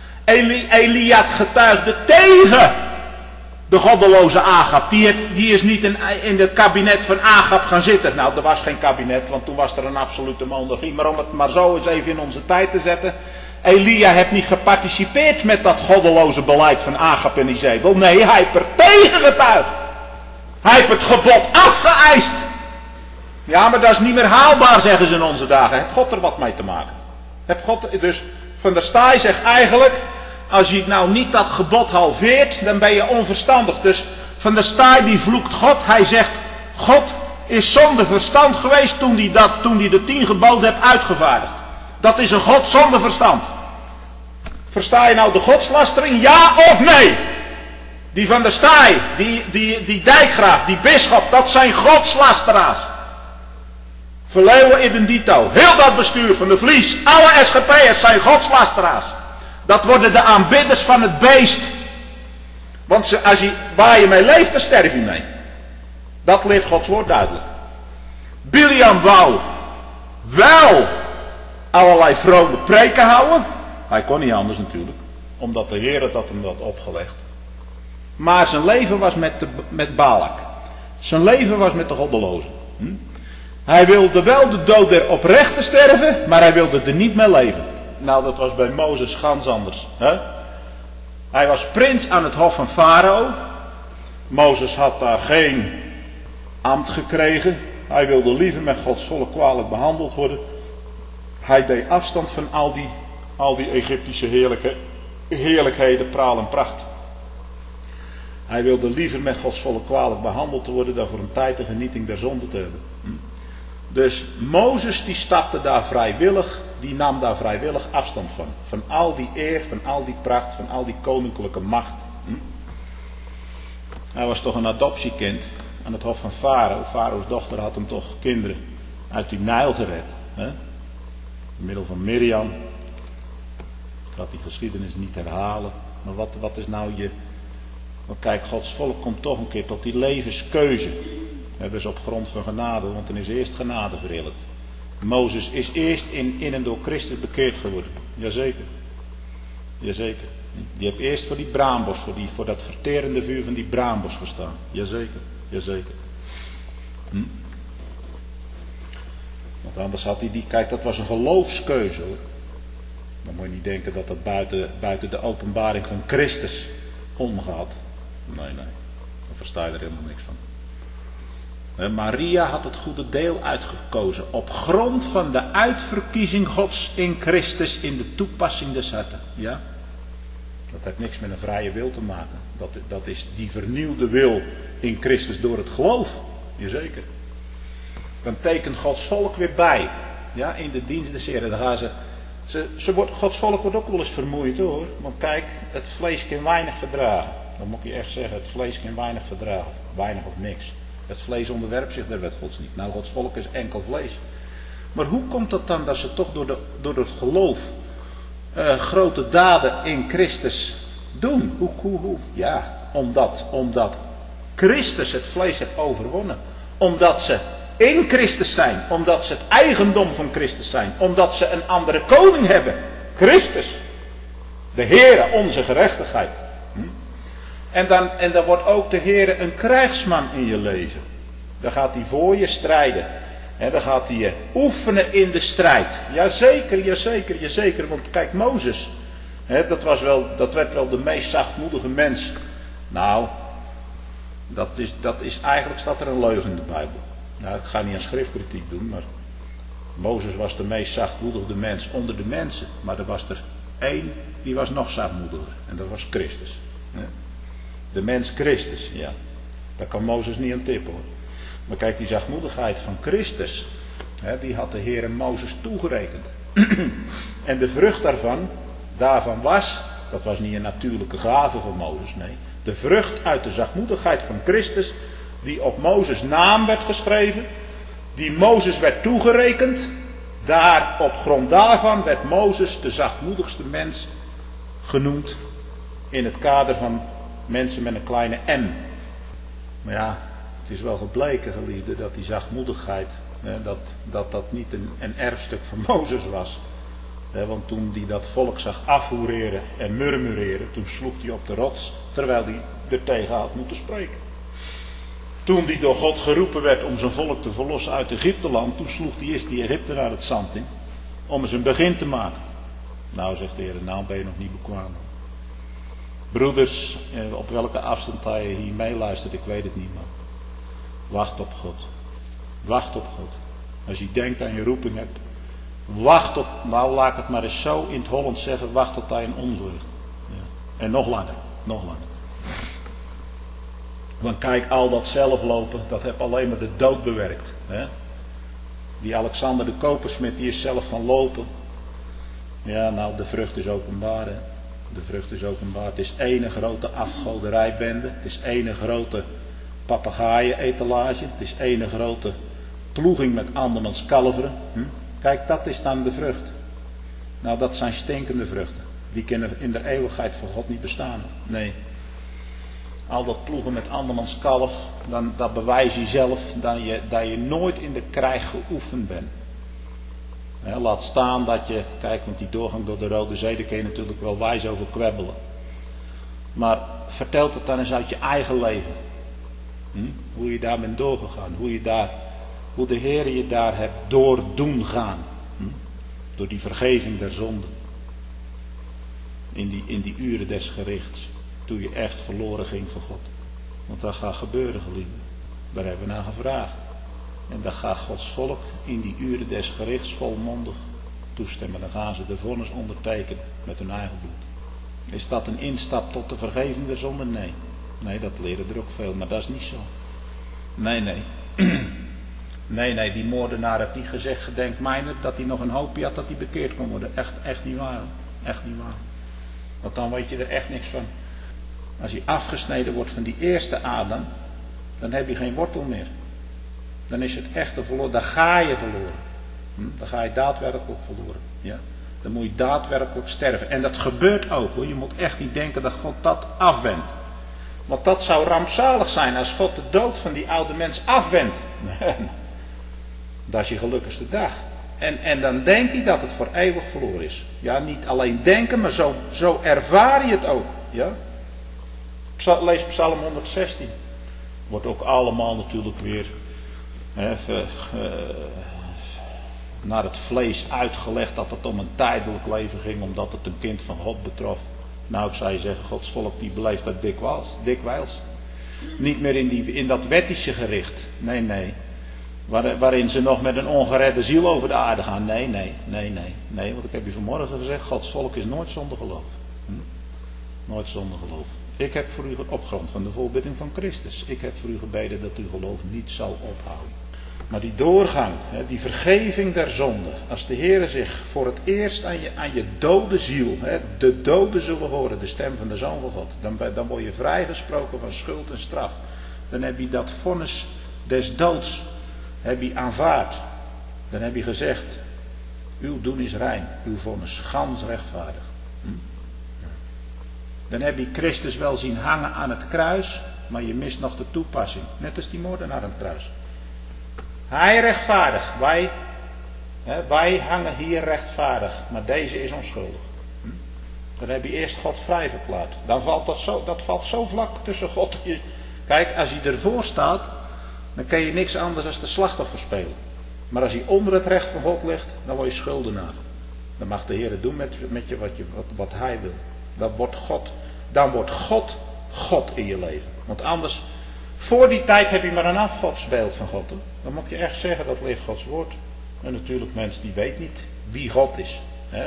Elia getuigde tegen de goddeloze Agab. Die is niet in het kabinet van Agab gaan zitten. Nou, er was geen kabinet, want toen was er een absolute monarchie. Maar om het maar zo eens even in onze tijd te zetten. Elia heeft niet geparticipeerd met dat goddeloze beleid van Agab en Izebel. Nee, hij heeft er tegen getuigd. Hij heeft het gebod afgeëist. Ja, maar dat is niet meer haalbaar, zeggen ze in onze dagen. Heeft God er wat mee te maken? Dus Van der Staaij zegt eigenlijk, als je nou niet dat gebod halveert, dan ben je onverstandig. Dus Van der Staaij die vloekt God. Hij zegt, God is zonder verstand geweest toen hij de 10 geboden heeft uitgevaardigd. Dat is een God zonder verstand. Versta je nou de godslastering? Ja of nee? Die Van der Staaij, die dijkgraaf, die bisschop, dat zijn godslasteraars. Verleeuwen in dito. Heel dat bestuur van de Vlies, alle SGP'ers zijn godslasteraars. Dat worden de aanbidders van het beest. Want waar je mee leeft, daar sterf je mee. Dat leert Gods woord duidelijk. Biliam wou wel allerlei vrome preken houden. Hij kon niet anders natuurlijk. Omdat de Heer het had hem dat opgelegd. Maar zijn leven was met Balak. Zijn leven was met de goddelozen. Hij wilde wel de dood der oprechten sterven. Maar hij wilde er niet mee leven. Nou, dat was bij Mozes gans anders. Hè? Hij was prins aan het hof van Farao. Mozes had daar geen ambt gekregen. Hij wilde liever met Gods volk kwalijk behandeld worden. Hij deed afstand van al die Egyptische heerlijkheden, praal en pracht. Hij wilde liever met Gods volk kwalijk behandeld worden dan voor een tijd de genieting der zonde te hebben. Dus Mozes die stapte daar vrijwillig, die nam daar vrijwillig afstand van. Van al die eer, van al die pracht, van al die koninklijke macht. Hij was toch een adoptiekind aan het hof van Farao. Farao's dochter had hem toch kinderen uit die Nijl gered. Hè? Door middel van Miriam. Ik ga die geschiedenis niet herhalen. Maar wat is nou je... Want kijk, Gods volk komt toch een keer tot die levenskeuze. Dus op grond van genade, want dan is eerst genade verheerlijkt. Mozes is eerst in en door Christus bekeerd geworden. Jazeker. Jazeker. Die heeft eerst voor die braambos, voor dat verterende vuur van die braambos gestaan. Jazeker. Jazeker. Want anders had hij kijk, dat was een geloofskeuze hoor. Dan moet je niet denken dat dat buiten de openbaring van Christus omgaat. Nee. Dan versta je er helemaal niks van. Maria had het goede deel uitgekozen op grond van de uitverkiezing Gods in Christus in de toepassing des harten. Ja? Dat heeft niks met een vrije wil te maken. Dat is die vernieuwde wil in Christus door het geloof. Jazeker. Dan tekent Gods volk weer bij. Ja, in de dienst des Heren. Dan gaan Gods volk wordt ook wel eens vermoeid hoor. Want kijk, het vlees kan weinig verdragen. Dan moet je echt zeggen, het vlees kan weinig verdragen. Weinig of niks. Het vlees onderwerpt zich der wet Gods niet. Nou, Gods volk is enkel vlees. Maar hoe komt het dan dat ze toch door het geloof grote daden in Christus doen? Hoe? Ja, omdat Christus het vlees heeft overwonnen. Omdat ze in Christus zijn. Omdat ze het eigendom van Christus zijn. Omdat ze een andere koning hebben. Christus. De Heere, onze gerechtigheid. En dan wordt ook de Heer een krijgsman in je leven. Dan gaat hij voor je strijden. En dan gaat hij je oefenen in de strijd. Jazeker. Want kijk, Mozes. Dat werd wel de meest zachtmoedige mens. Nou, dat is eigenlijk, staat er een leugen in de Bijbel. Nou, ik ga niet aan schriftkritiek doen, maar Mozes was de meest zachtmoedige mens onder de mensen. Maar er was er één, die was nog zachtmoediger. En dat was Christus. De mens Christus, ja. Daar kan Mozes niet aan tippen hoor. Maar kijk, die zachtmoedigheid van Christus, die had de Heer Mozes toegerekend. En de vrucht daarvan was, dat was niet een natuurlijke gave van Mozes, nee. De vrucht uit de zachtmoedigheid van Christus, die op Mozes' naam werd geschreven, die Mozes werd toegerekend, op grond daarvan werd Mozes de zachtmoedigste mens genoemd in het kader van mensen met een kleine M. Maar ja, het is wel gebleken, geliefden, dat die zachtmoedigheid, dat niet een erfstuk van Mozes was. Want toen hij dat volk zag afhoereren en murmureren, toen sloeg hij op de rots, terwijl hij er tegen had moeten spreken. Toen hij door God geroepen werd om zijn volk te verlossen uit Egypteland, toen sloeg hij eerst die Egyptenaar het zand in, om eens een begin te maken. Nou, zegt de Heer, nou ben je nog niet bekwaam. Broeders, op welke afstand hij hier meeluistert, ik weet het niet, maar wacht op God. Wacht op God. Als je denkt aan je roeping hebt, wacht op, nou laat ik het maar eens zo in het Hollands zeggen, wacht tot hij in ons ligt. Ja. En nog langer. Want kijk, al dat zelflopen, dat heeft alleen maar de dood bewerkt. Hè? Die Alexander de Kopersmid, die is zelf gaan lopen. Ja, nou, de vrucht is openbaar. Hè? De vrucht is openbaar. Het is ene grote afgoderijbende. Het is ene grote papegaaien-etalage. Het is ene grote ploeging met andermans kalveren. Kijk, dat is dan de vrucht. Nou, dat zijn stinkende vruchten. Die kunnen in de eeuwigheid voor God niet bestaan. Nee. Al dat ploegen met andermans kalf, dat bewijst je zelf dat je nooit in de krijg geoefend bent. Laat staan dat je, kijk, want die doorgang door de Rode Zee, daar kun je natuurlijk wel wijs over kwebbelen. Maar vertel het dan eens uit je eigen leven. Hoe je daar bent doorgegaan. Hoe de Heer je daar hebt door doen gaan. Door die vergeving der zonden. In die uren des gerichts. Toen je echt verloren ging voor God. Want dat gaat gebeuren, geliefden. Daar hebben we naar gevraagd. En dan gaat Gods volk in die uren des gerichts volmondig toestemmen. Dan gaan ze de vonnis ondertekenen met hun eigen bloed. Is dat een instap tot de vergeving der zonde? Nee. Nee, dat leren er ook veel, maar dat is niet zo. Nee. Nee, die moordenaar heeft niet gezegd, gedenk mij dat hij nog een hoopje had dat hij bekeerd kon worden. Echt niet waar. Echt niet waar. Want dan weet je er echt niks van. Als je afgesneden wordt van die eerste Adam, dan heb je geen wortel meer. Dan is het echte verloren. Dan ga je verloren. Dan ga je daadwerkelijk verloren. Ja. Dan moet je daadwerkelijk sterven. En dat gebeurt ook hoor. Je moet echt niet denken dat God dat afwendt. Want dat zou rampzalig zijn als God de dood van die oude mens afwendt. Dat is je gelukkigste dag. En dan denk je dat het voor eeuwig verloren is. Ja, niet alleen denken, maar zo ervaar je het ook. Ja? Lees Psalm 116. Wordt ook allemaal natuurlijk weer naar het vlees uitgelegd dat het om een tijdelijk leven ging, omdat het een kind van God betrof. Nou, ik zou je zeggen, Gods volk die beleeft dat dikwijls. Niet meer in dat wettische gericht. Nee. Waarin ze nog met een ongeredde ziel over de aarde gaan. Nee. Want ik heb je vanmorgen gezegd, Gods volk is nooit zonder geloof. Nooit zonder geloof. Ik heb voor u op grond van de voorbidding van Christus. Ik heb voor u gebeden dat uw geloof niet zal ophouden. Maar die doorgang, die vergeving der zonde. Als de Heer zich voor het eerst aan je dode ziel, de doden zullen horen, de stem van de Zoon van God. Dan word je vrijgesproken van schuld en straf. Dan heb je dat vonnis des doods heb je aanvaard. Dan heb je gezegd, uw doen is rein, uw vonnis gans rechtvaardig. Dan heb je Christus wel zien hangen aan het kruis, maar je mist nog de toepassing. Net als die moordenaar aan het kruis. Hij rechtvaardig, wij hangen hier rechtvaardig, maar deze is onschuldig. Dan heb je eerst God vrij verklaard. Dan valt dat valt zo vlak tussen God. Kijk, als hij ervoor staat, dan kan je niks anders dan de slachtoffer spelen. Maar als hij onder het recht van God ligt, dan word je schuldenaar. Dan mag de Heer doen met je wat hij wil. Dan wordt God in je leven. Want anders, voor die tijd heb je maar een afgodsbeeld van God. Hè? Dan moet je echt zeggen, dat ligt Gods woord. En natuurlijk, mensen die weten niet wie God is. Hè?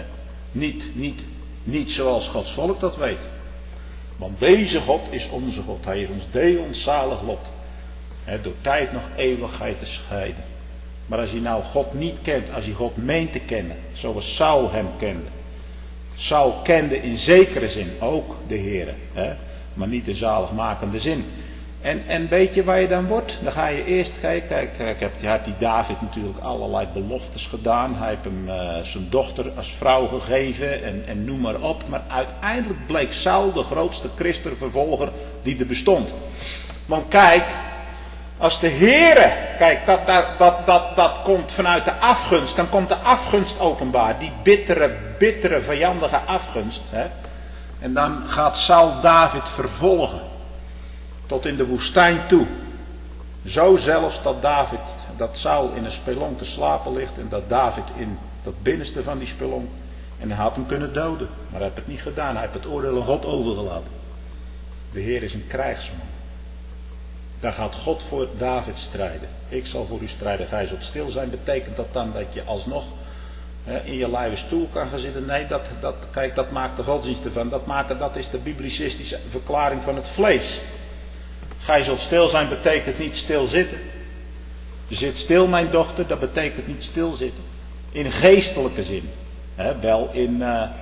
Niet zoals Gods volk dat weet. Want deze God is onze God. Hij is ons deel, ons zalig lot. Hè, door tijd nog eeuwigheid te scheiden. Maar als je nou God niet kent, als je God meent te kennen, zoals Saul hem kende. Saul kende in zekere zin ook de Heere, maar niet in zaligmakende zin. En weet je waar je dan wordt? Dan ga je eerst kijken. Kijk, had die David natuurlijk allerlei beloftes gedaan. Hij heeft hem zijn dochter als vrouw gegeven en noem maar op. Maar uiteindelijk bleek Saul de grootste christenvervolger die er bestond. Want kijk, als de Heere, kijk, dat komt vanuit de afgunst. Dan komt de afgunst openbaar. Die bittere, vijandige afgunst. Hè? En dan gaat Saul David vervolgen. Tot in de woestijn toe. Zo zelfs dat Saul in een spelonk te slapen ligt. En dat David in dat binnenste van die spelonk. En hij had hem kunnen doden. Maar hij heeft het niet gedaan. Hij heeft het oordeel aan God overgelaten. De Heer is een krijgsman. Daar gaat God voor David strijden. Ik zal voor u strijden. Gij zult stil zijn. Betekent dat dan dat je alsnog in je luie stoel kan gaan zitten? Nee, kijk, dat maakt de godsdienst ervan. Dat is de biblicistische verklaring van het vlees. Gij zult stil zijn betekent niet stilzitten. Je zit stil, mijn dochter, dat betekent niet stilzitten. In geestelijke zin. Wel in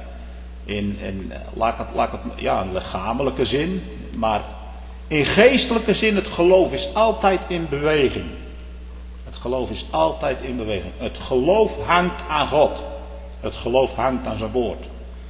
een lichamelijke zin. Maar in geestelijke zin, het geloof is altijd in beweging. Het geloof is altijd in beweging. Het geloof hangt aan God. Het geloof hangt aan zijn woord.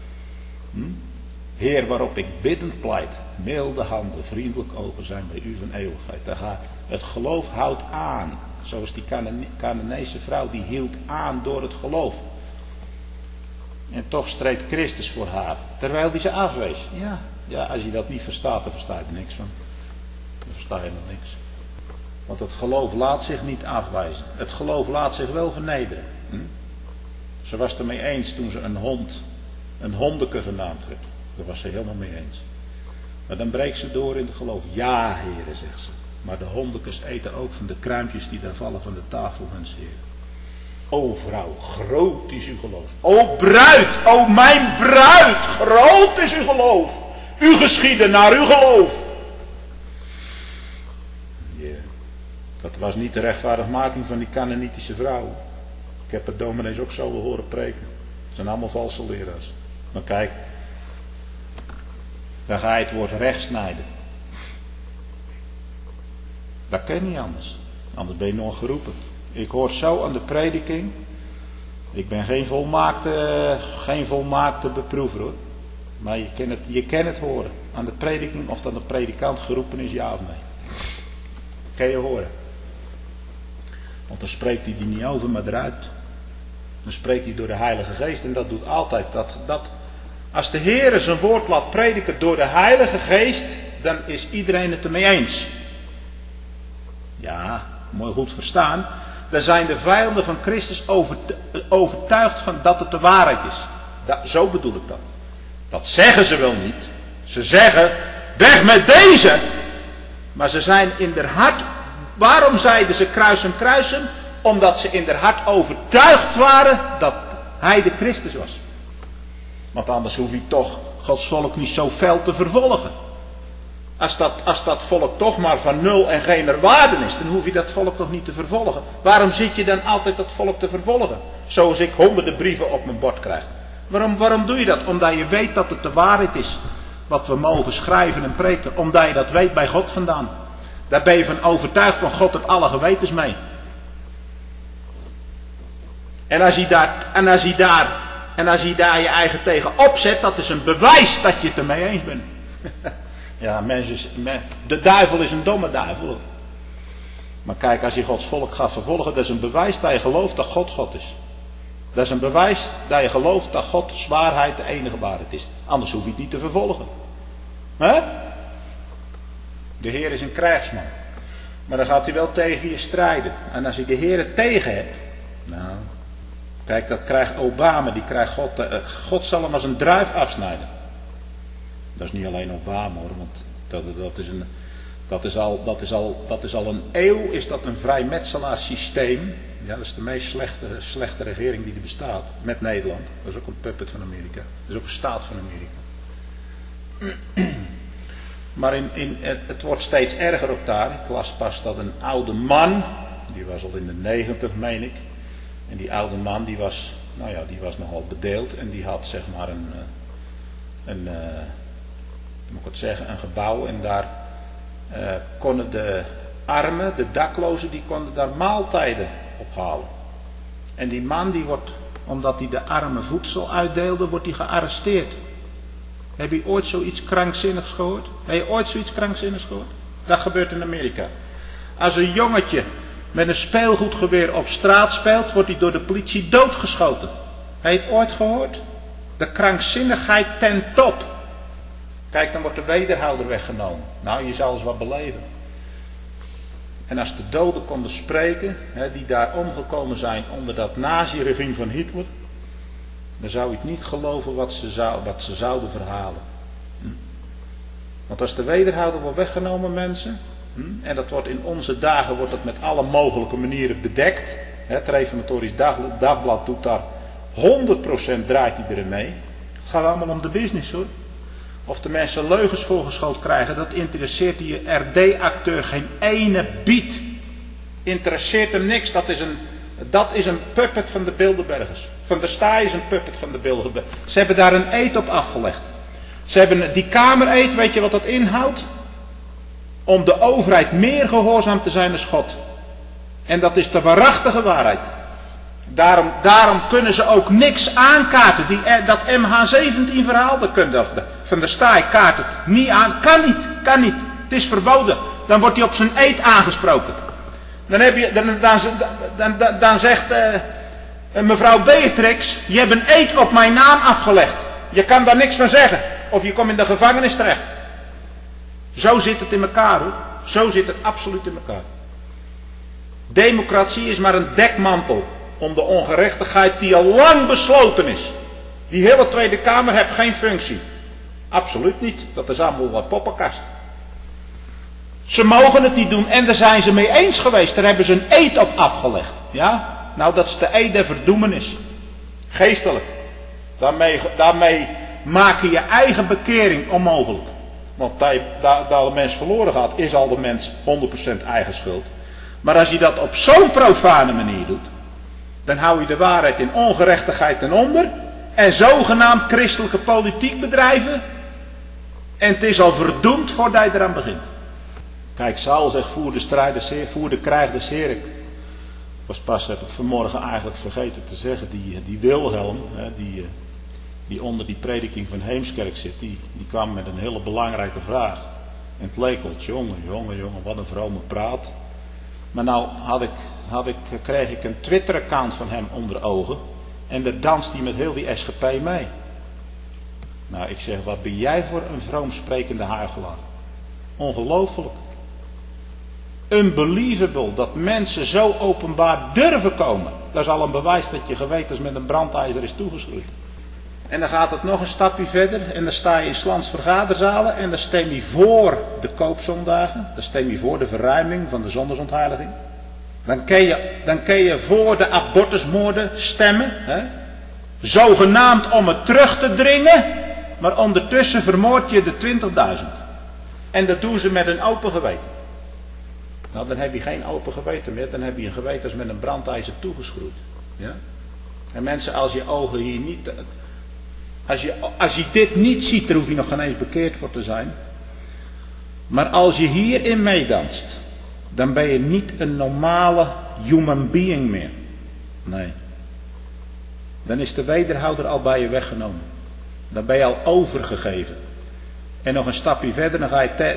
Heer, waarop ik biddend pleit, milde handen, vriendelijk ogen zijn bij u van eeuwigheid. Het geloof houdt aan. Zoals die Canaanese vrouw, die hield aan door het geloof. En toch streed Christus voor haar, terwijl hij ze afwees. Ja, als je dat niet verstaat, dan versta je er niks van. Dan versta je nog niks. Want het geloof laat zich niet afwijzen. Het geloof laat zich wel vernederen. Ze was het ermee eens toen ze een hondeke genaamd werd. Daar was ze helemaal mee eens. Maar dan breekt ze door in het geloof. Ja, heren, zegt ze. Maar de hondekes eten ook van de kruimpjes die daar vallen van de tafel van ze heren. O vrouw, groot is uw geloof. O bruid, o mijn bruid, groot is uw geloof. U geschieden naar uw geloof. Dat was niet de rechtvaardigmaking van die Canaanitische vrouw. Ik heb het dominees ook zo wel horen preken. Het zijn allemaal valse leraars. Maar kijk, dan ga je het woord recht snijden. Dat kan niet anders. Anders ben je nog geroepen. Ik hoor zo aan de prediking. Ik ben geen volmaakte beproever hoor. Maar je kan het horen. Aan de prediking of dat de predikant geroepen is, ja of nee. Kan je horen. Want dan spreekt hij die niet over, maar eruit. Dan spreekt hij door de Heilige Geest. En dat doet altijd. Als de Heer zijn woord laat prediken door de Heilige Geest, dan is iedereen het ermee eens. Ja, mooi goed verstaan. Dan zijn de vijanden van Christus overtuigd van dat het de waarheid is. Zo bedoel ik dat. Dat zeggen ze wel niet. Ze zeggen, weg met deze. Maar ze zijn in der hart. Waarom zeiden ze kruisen? Omdat ze in der hart overtuigd waren dat hij de Christus was. Want anders hoef je toch Gods volk niet zo fel te vervolgen. Als dat volk toch maar van nul en geen waarde is, dan hoef je dat volk toch niet te vervolgen. Waarom zit je dan altijd dat volk te vervolgen? Zoals ik honderden brieven op mijn bord krijg. Waarom doe je dat? Omdat je weet dat het de waarheid is. Wat we mogen schrijven en preken. Omdat je dat weet bij God vandaan. Daar ben je van overtuigd, want God heeft alle gewetens mee. En als je daar je eigen tegen opzet, dat is een bewijs dat je het ermee eens bent. Ja, de duivel is een domme duivel. Maar kijk, als je Gods volk gaat vervolgen, dat is een bewijs dat je gelooft dat God God is. Dat is een bewijs dat je gelooft dat Gods waarheid de enige waarheid is. Anders hoef je het niet te vervolgen. Hè? De Heer is een krijgsman. Maar dan gaat hij wel tegen je strijden. En als je de Heer het tegen hebt. Nou. Kijk, dat krijgt Obama. Die krijgt God zal hem als een druif afsnijden. Dat is niet alleen Obama hoor. Want dat is al een eeuw. Is dat een vrijmetselaarssysteem. Ja, dat is de meest slechte regering die er bestaat. Met Nederland. Dat is ook een puppet van Amerika. Dat is ook een staat van Amerika. Maar het wordt steeds erger ook daar. Ik las pas dat een oude man. Die was al in de 90, meen ik. En die oude man die was nogal bedeeld. En die had zeg maar een gebouw. En daar konden de armen, de daklozen, die konden daar maaltijden ophalen. En die man die wordt, omdat hij de armen voedsel uitdeelde, wordt hij gearresteerd. Heb je ooit zoiets krankzinnigs gehoord? Heb je ooit zoiets krankzinnigs gehoord? Dat gebeurt in Amerika. Als een jongetje met een speelgoedgeweer op straat speelt, wordt hij door de politie doodgeschoten. Heb je het ooit gehoord? De krankzinnigheid ten top. Kijk, dan wordt de wederhouder weggenomen. Nou, je zal eens wat beleven. En als de doden konden spreken, die daar omgekomen zijn onder dat nazi-regime van Hitler, dan zou je het niet geloven wat ze zouden verhalen. Want als de wederhouder wordt weggenomen, mensen, en dat wordt in onze dagen wordt met alle mogelijke manieren bedekt. Het Reformatorisch Dagblad doet daar 100% draait hij erin mee. Het gaat allemaal om de business hoor. Of de mensen leugens voorgeschoteld krijgen, dat interesseert die RD-acteur geen ene biet. Interesseert hem niks, dat is een puppet van de Bilderbergers. Van der Staaij is een puppet van de Bilderbergers. Ze hebben daar een eed op afgelegd. Ze hebben die kamereed, weet je wat dat inhoudt? Om de overheid meer gehoorzaam te zijn als God. En dat is de waarachtige waarheid. Daarom kunnen ze ook niks aankaarten. Dat MH17 verhaal, van der Staaij kaart het niet aan. Kan niet. Het is verboden. Dan wordt hij op zijn eed aangesproken. Dan zegt mevrouw Beatrix, je hebt een eed op mijn naam afgelegd. Je kan daar niks van zeggen. Of je komt in de gevangenis terecht. Zo zit het in elkaar hoor. Zo zit het absoluut in elkaar. Democratie is maar een dekmantel om de ongerechtigheid die al lang besloten is. Die hele Tweede Kamer heeft geen functie. Absoluut niet. Dat is allemaal wat poppenkast. Ze mogen het niet doen en daar zijn ze mee eens geweest. Daar hebben ze een eed op afgelegd. Ja? Nou, dat is de eed der verdoemenis. Geestelijk. Daarmee maak je je eigen bekering onmogelijk. Want dat de mens verloren gaat, is al de mens 100% eigen schuld. Maar als je dat op zo'n profane manier doet, dan hou je de waarheid in ongerechtigheid ten onder en zogenaamd christelijke politiek bedrijven. En het is al verdoemd voordat je eraan begint. Kijk, Saul zegt voer de krijg des Heeren. Heb ik vanmorgen eigenlijk vergeten te zeggen, die Wilhelm, die onder die prediking van Heemskerk zit, die kwam met een hele belangrijke vraag. En het leek wel, jongen, wat een vrome praat. Maar nou kreeg ik een Twitter-account van hem onder ogen. En daar danst hij met heel die SGP mee. Nou, ik zeg, wat ben jij voor een vroom sprekende huichelaar? Ongelooflijk. Unbelievable dat mensen zo openbaar durven komen. Dat is al een bewijs dat je gewetens met een brandijzer is toegeschroeid. En dan gaat het nog een stapje verder. En dan sta je in 's lands vergaderzalen. En dan stem je voor de koopzondagen. Dan stem je voor de verruiming van de zondesontheiliging. Dan kun je voor de abortusmoorden stemmen. Hè? Zogenaamd om het terug te dringen. Maar ondertussen vermoord je de 20.000. En dat doen ze met een open geweten. Nou, dan heb je geen open geweten meer. Dan heb je een geweten als met een brandijzer toegeschroeid. Ja? En mensen, als je ogen hier niet... Als je dit niet ziet, daar hoef je nog geen eens bekeerd voor te zijn. Maar als je hierin meedanst, dan ben je niet een normale human being meer. Nee. Dan is de wederhouder al bij je weggenomen. Dan ben je al overgegeven. En nog een stapje verder, dan ga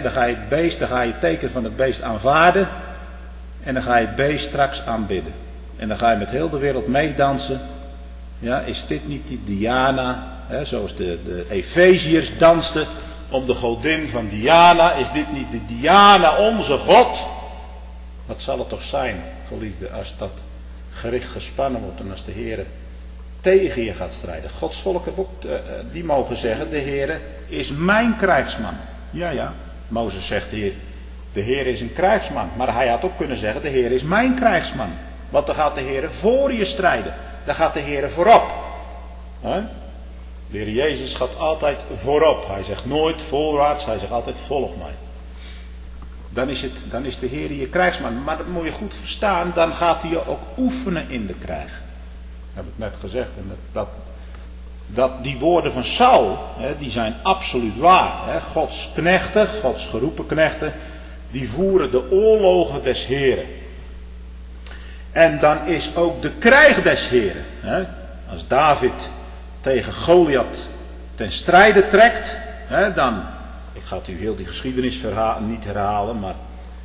je het teken van het beest aanvaarden. En dan ga je het beest straks aanbidden. En dan ga je met heel de wereld meedansen Ja, is dit niet die Diana, hè, zoals de Efeziërs dansten om de godin van Diana? Is dit niet de Diana, onze God? Wat zal het toch zijn, geliefde, als dat gericht gespannen wordt en als de Heer tegen je gaat strijden. Gods volk heeft ook, die mogen zeggen, de Heer is mijn krijgsman. Ja, Mozes zegt hier, de Heer is een krijgsman. Maar hij had ook kunnen zeggen, de Heer is mijn krijgsman. Want dan gaat de Heer voor je strijden. Dan gaat de Heer voorop. De Heer Jezus gaat altijd voorop. Hij zegt nooit voorwaarts, hij zegt altijd volg mij. Dan is de Heer je krijgsman. Maar dat moet je goed verstaan, dan gaat hij je ook oefenen in de krijg. Dat heb ik net gezegd. En die woorden van Saul, die zijn absoluut waar. Gods knechten, Gods geroepen knechten, die voeren de oorlogen des Heren. En dan is ook de krijg des Heren. Als David tegen Goliath ten strijde trekt, dan, ik ga u heel die geschiedenis niet herhalen, maar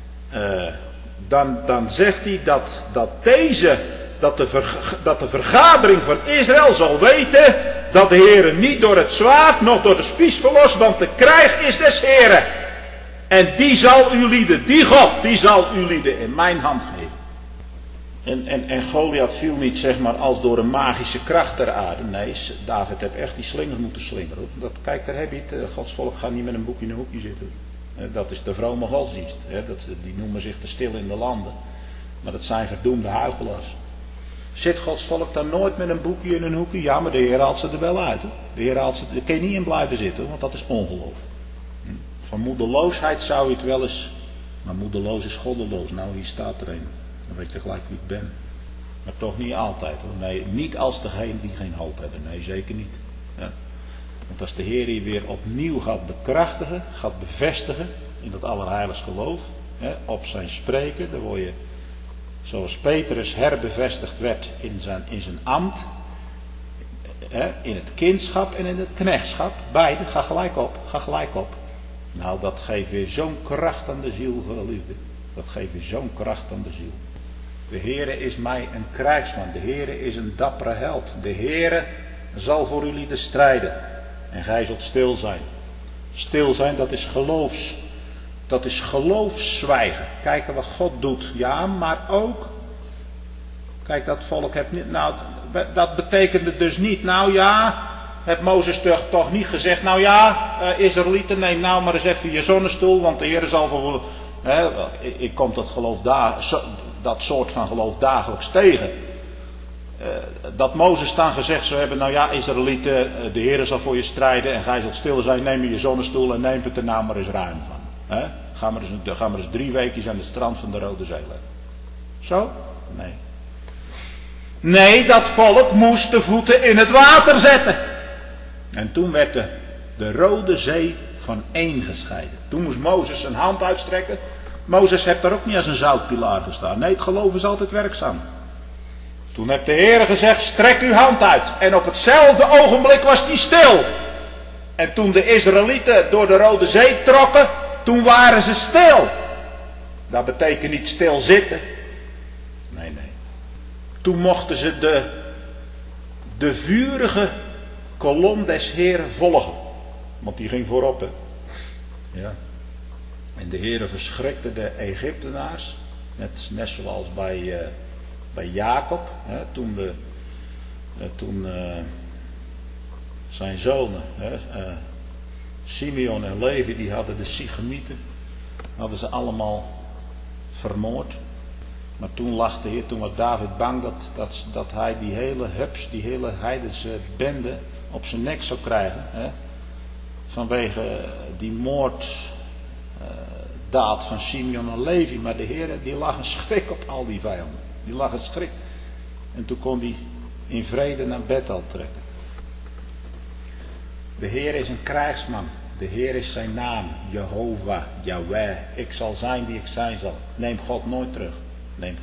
dan zegt hij dat de vergadering van Israël zal weten dat de Heere niet door het zwaard, noch door de spies verlost, want de krijg is des Heren. En die zal u lieden, die God, die zal u lieden in mijn hand geven. En Goliath viel niet, zeg maar, als door een magische kracht ter aarde. Nee, David heeft echt die slingers moeten slingeren. Kijk, daar heb je het. Gods volk gaat niet met een boekje in een hoekje zitten. Dat is de vrome godsdienst. Die noemen zich de stil in de landen. Maar dat zijn verdoemde huichelaars. Zit Gods volk dan nooit met een boekje in een hoekje? Ja, maar de Heer haalt ze er wel uit. Hoor. De Heer haalt ze er, daar kun je niet in blijven zitten, want dat is ongeloof. Van moedeloosheid zou je het wel eens... Maar moedeloos is goddeloos. Nou, hier staat er een. Dan weet je gelijk wie ik ben. Maar toch niet altijd. Hoor. Nee, niet als degene die geen hoop hebben. Nee, zeker niet. Ja. Want als de Heer je weer opnieuw gaat bekrachtigen, gaat bevestigen in dat allerheiligst geloof, op zijn spreken, dan word je, zoals Petrus herbevestigd werd in zijn ambt, in het kindschap en in het knechtschap, beide, ga gelijk op. Nou, dat geeft weer zo'n kracht aan de ziel, geliefde. Dat geeft weer zo'n kracht aan de ziel. De Heere is mij een krijgsman. De Heere is een dappere held. De Heere zal voor u lieden strijden. En gij zult stil zijn. Stil zijn, dat is geloofszwijgen. Kijken wat God doet. Ja, maar ook. Kijk, dat volk heeft niet. Nou, dat betekende dus niet. Nou ja, heeft Mozes toch niet gezegd. Nou ja, Israëlieten, neem nou maar eens even je zonnestoel. Want de Heer zal voor. Ik kom dat geloof dat soort van geloof dagelijks tegen. Dat Mozes dan gezegd zou hebben, nou ja, Israëlieten, de Heer zal voor je strijden en gij zult stil zijn, neem je zonnestoel en neem het er nou maar eens ruim van. Ga maar eens 3 weken aan het strand van de Rode Zee leggen. Zo? Nee. Nee, dat volk moest de voeten in het water zetten. En toen werd de Rode Zee van één gescheiden. Toen moest Mozes zijn hand uitstrekken. Mozes heeft daar ook niet als een zoutpilaar gestaan. Nee, het geloof is altijd werkzaam. Toen heeft de Heer gezegd, strek uw hand uit. En op hetzelfde ogenblik was die stil. En toen de Israëlieten door de Rode Zee trokken, toen waren ze stil. Dat betekent niet stil zitten. Nee. Toen mochten ze de vurige kolom des Heeren volgen. Want die ging voorop. Hè. Ja. En de Heere verschrikte de Egyptenaars. Net zoals bij Jacob. Toen zijn zonen. Simeon en Levi, die hadden de Sigemieten. Hadden ze allemaal vermoord. Maar toen lag de Heer, toen was David bang dat hij die hele heidense bende op zijn nek zou krijgen. Vanwege die moorddaad van Simeon en Levi. Maar de Heer, die lag een schrik op al die vijanden. Die lag een schrik. En toen kon hij in vrede naar Bethel trekken. De Heer is een krijgsman. De Heer is zijn naam. Jehovah, Yahweh. Ik zal zijn die ik zijn zal. Neem God nooit terug. Nee.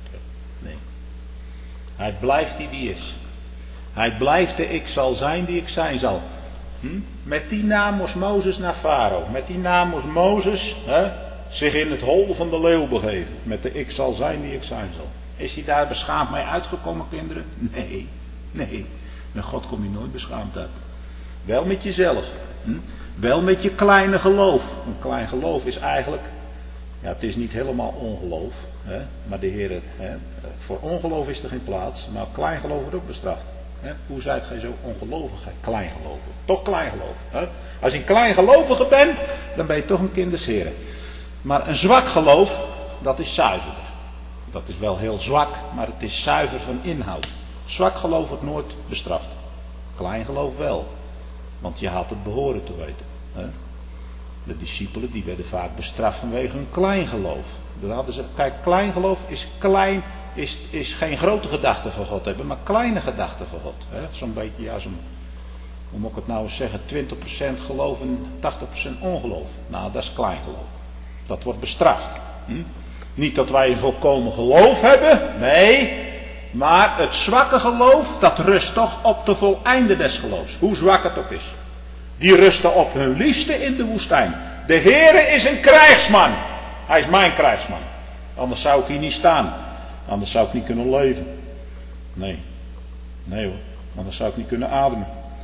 Hij blijft die is. Hij blijft de ik zal zijn die ik zijn zal. Met die naam moest Mozes naar Farao. Met die naam moest Mozes zich in het hol van de leeuw begeven. Met de ik zal zijn die ik zijn zal. Is hij daar beschaamd mee uitgekomen, kinderen? Nee. Met God kom je nooit beschaamd uit. Wel met jezelf. Wel met je kleine geloof. Een klein geloof is eigenlijk, ja, het is niet helemaal ongeloof. Hè, maar de Heer, voor ongeloof is er geen plaats. Maar klein geloof wordt ook bestraft. Hè. Hoe zijt gij zo ongelovig? Klein geloven. Toch klein geloven. Hè? Als je een klein gelovige bent, dan ben je toch een kind des Heren. Maar een zwak geloof, dat is zuiverder. Dat is wel heel zwak, maar het is zuiver van inhoud. Zwak geloof wordt nooit bestraft. Klein geloof wel. Want je had het behoren te weten. Hè? De discipelen die werden vaak bestraft vanwege hun klein geloof. Dat hadden ze, kijk, klein geloof is klein, is geen grote gedachten van God hebben, maar kleine gedachten van God. Zo'n beetje, ja, hoe moet ik het nou eens zeggen, 20% geloof en 80% ongeloof. Nou, dat is klein geloof. Dat wordt bestraft. Niet dat wij een volkomen geloof hebben, nee. Maar het zwakke geloof, dat rust toch op de voleinde des geloofs. Hoe zwak het ook is. Die rusten op hun liefste in de woestijn. De Heere is een krijgsman. Hij is mijn krijgsman. Anders zou ik hier niet staan. Anders zou ik niet kunnen leven. Nee. Nee hoor. Anders zou ik niet kunnen ademen.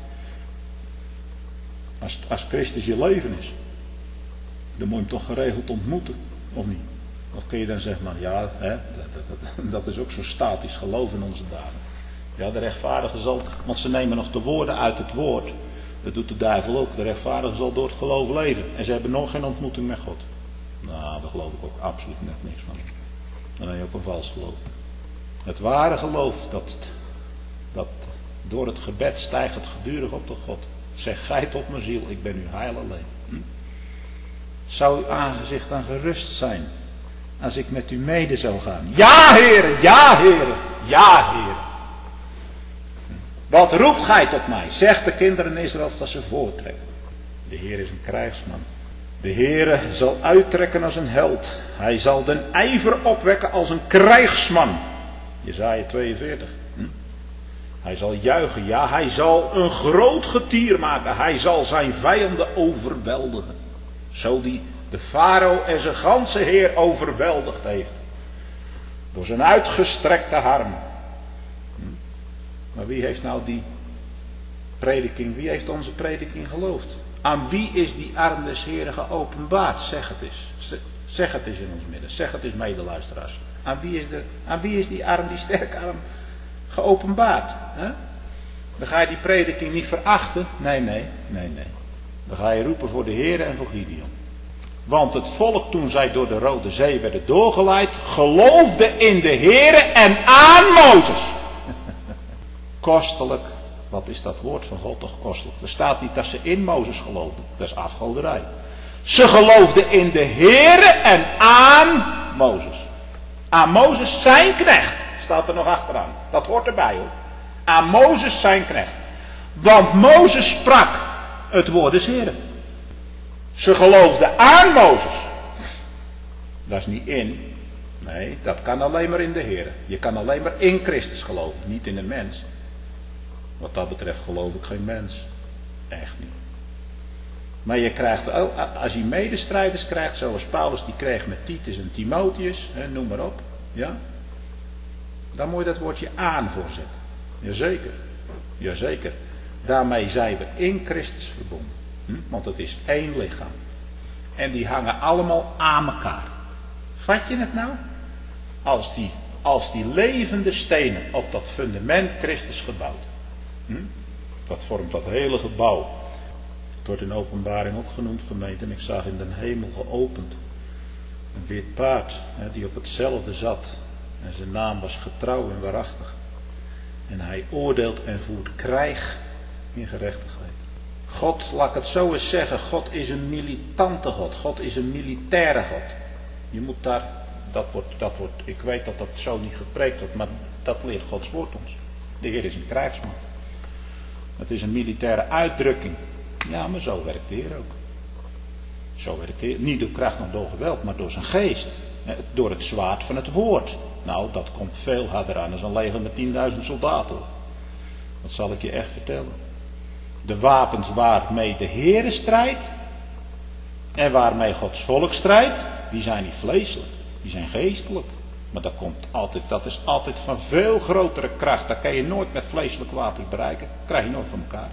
Als Christus je leven is. Dan moet je hem toch geregeld ontmoeten. Of niet? Of kun je dan zeggen, maar ja, dat is ook zo'n statisch geloof in onze dagen. Ja, de rechtvaardige zal, want ze nemen nog de woorden uit het woord. Dat doet de duivel ook. De rechtvaardige zal door het geloof leven. En ze hebben nog geen ontmoeting met God. Nou, daar geloof ik ook absoluut net niks van. Dan heb je ook een vals geloof. Het ware geloof, dat door het gebed stijgt het gedurig op tot God. Zeg gij tot mijn ziel, ik ben uw heil alleen. Zou uw aangezicht dan gerust zijn als ik met u mede zou gaan? Ja, heren, ja, heren, ja, heren. Wat roept gij tot mij? Zegt de kinderen Israëls dat ze voortrekken. De Heer is een krijgsman. De Heer zal uittrekken als een held. Hij zal den ijver opwekken als een krijgsman. Jesaja 42. Hij zal juichen, ja, hij zal een groot getier maken. Hij zal zijn vijanden overweldigen. Zo die de farao en zijn ganse heer overweldigd heeft. Door zijn uitgestrekte arm. Maar wie heeft nou die prediking, wie heeft onze prediking geloofd? Aan wie is die arm des Heren geopenbaard? Zeg het eens. Zeg het eens in ons midden. Zeg het eens, medeluisteraars. Aan wie is die arm, die sterke arm, geopenbaard? Hè? Dan ga je die prediking niet verachten. Nee. Dan ga je roepen voor de Heren en voor Gideon. Want het volk, toen zij door de Rode Zee werden doorgeleid, geloofde in de Heren en aan Mozes. Kostelijk. Wat is dat woord van God toch kostelijk? Er staat niet dat ze in Mozes geloofden. Dat is afgoderij. Ze geloofden in de Heere en aan Mozes. Aan Mozes zijn knecht. Staat er nog achteraan. Dat hoort erbij hoor. Aan Mozes zijn knecht. Want Mozes sprak het woord des Heeren. Ze geloofden aan Mozes. Dat is niet in. Nee, dat kan alleen maar in de Heere. Je kan alleen maar in Christus geloven. Niet in een mens. Wat dat betreft geloof ik geen mens. Echt niet. Maar je krijgt, als je medestrijders krijgt, zoals Paulus die kreeg met Titus en Timotheus, noem maar op. Ja? Dan moet je dat woordje aan voorzetten. Jazeker. Jazeker. Daarmee zijn we in Christus verbonden. Want het is één lichaam. En die hangen allemaal aan elkaar. Vat je het nou? Als die levende stenen op dat fundament Christus gebouwd. Dat vormt dat hele gebouw. Het wordt in Openbaring ook genoemd, gemeente. En ik zag in de hemel geopend een wit paard die op hetzelfde zat. En zijn naam was getrouw en waarachtig. En hij oordeelt en voert krijg in gerechtigheid. God, laat ik het zo eens zeggen, God is een militante God. God is een militaire God. Je moet daar, dat wordt, ik weet dat dat zo niet gepreekt wordt, maar dat leert Gods woord ons. De Heer is een krijgsman. Het is een militaire uitdrukking. Ja, maar zo werkt de Heer ook. Zo werkt de Heer. Niet door kracht nog door geweld, maar door zijn geest. Door het zwaard van het woord. Nou, dat komt veel harder aan dan een leger met 10.000 soldaten. Dat zal ik je echt vertellen. De wapens waarmee de Heere strijdt en waarmee Gods volk strijdt, die zijn niet vleeselijk, die zijn geestelijk. Maar dat is altijd van veel grotere kracht. Dat kan je nooit met vleeselijke wapens bereiken. Dat krijg je nooit van elkaar.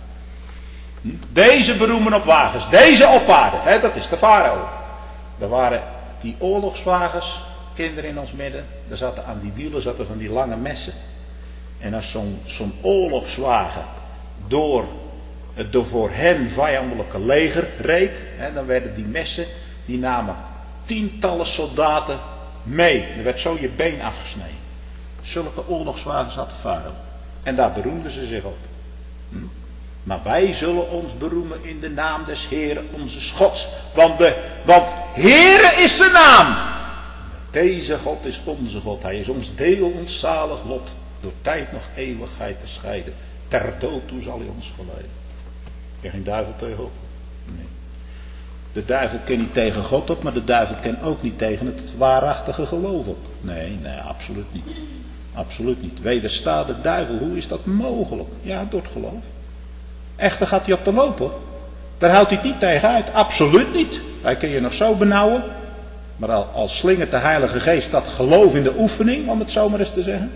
Deze beroemen op wagens. Deze op paarden. Dat is de farao. Er waren die oorlogswagens. Kinderen in ons midden. Daar zaten aan die wielen van die lange messen. En als zo'n oorlogswagen door het voor hen vijandelijke leger reed. Dan werden die messen. Die namen tientallen soldaten mee. Er werd zo je been afgesneden. Zulke oorlogswagens had de farao. En daar beroemden ze zich op. Maar wij zullen ons beroemen in de naam des Heeren onze Gods. Want Heere is zijn naam. Deze God is onze God. Hij is ons deel, ons zalig lot. Door tijd nog eeuwigheid te scheiden. Ter dood toe zal hij ons geleiden. Er geen duivel tegen op. Nee. De duivel kan niet tegen God op, maar de duivel kan ook niet tegen het waarachtige geloof op. Nee, absoluut niet. Absoluut niet. Wederstaat de duivel, hoe is dat mogelijk? Ja, door het geloof. Echter gaat hij op de lopen. Daar houdt hij het niet tegen uit. Absoluut niet. Hij kan je nog zo benauwen. Maar al slingert de Heilige Geest dat geloof in de oefening, om het zo maar eens te zeggen.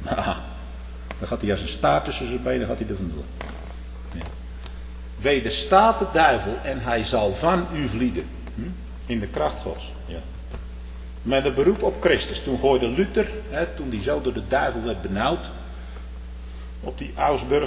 Dan gaat hij als een staart tussen zijn benen, gaat hij er vandoor. Ja. Wederstaat de duivel en hij zal van u vlieden. In de kracht Gods. Ja. Met een beroep op Christus. Toen gooide Luther, toen hij zo door de duivel werd benauwd. Op die Augsburg.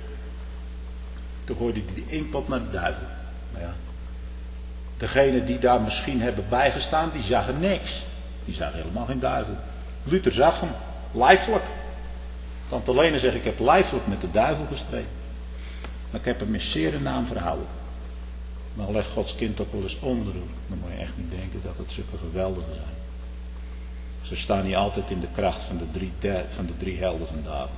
Toen gooide hij die inkpot naar de duivel. Maar ja. Degenen die daar misschien hebben bijgestaan, die zagen niks. Die zagen helemaal geen duivel. Luther zag hem. Lijfelijk. Tante Lene zegt, ik heb lijfelijk met de duivel gestreden. Maar ik heb hem in zere naam verhouden. Dan legt Gods kind ook wel eens onder. Dan moet je echt niet denken dat het zulke geweldige zijn. Ze staan niet altijd in de kracht van de drie helden van David.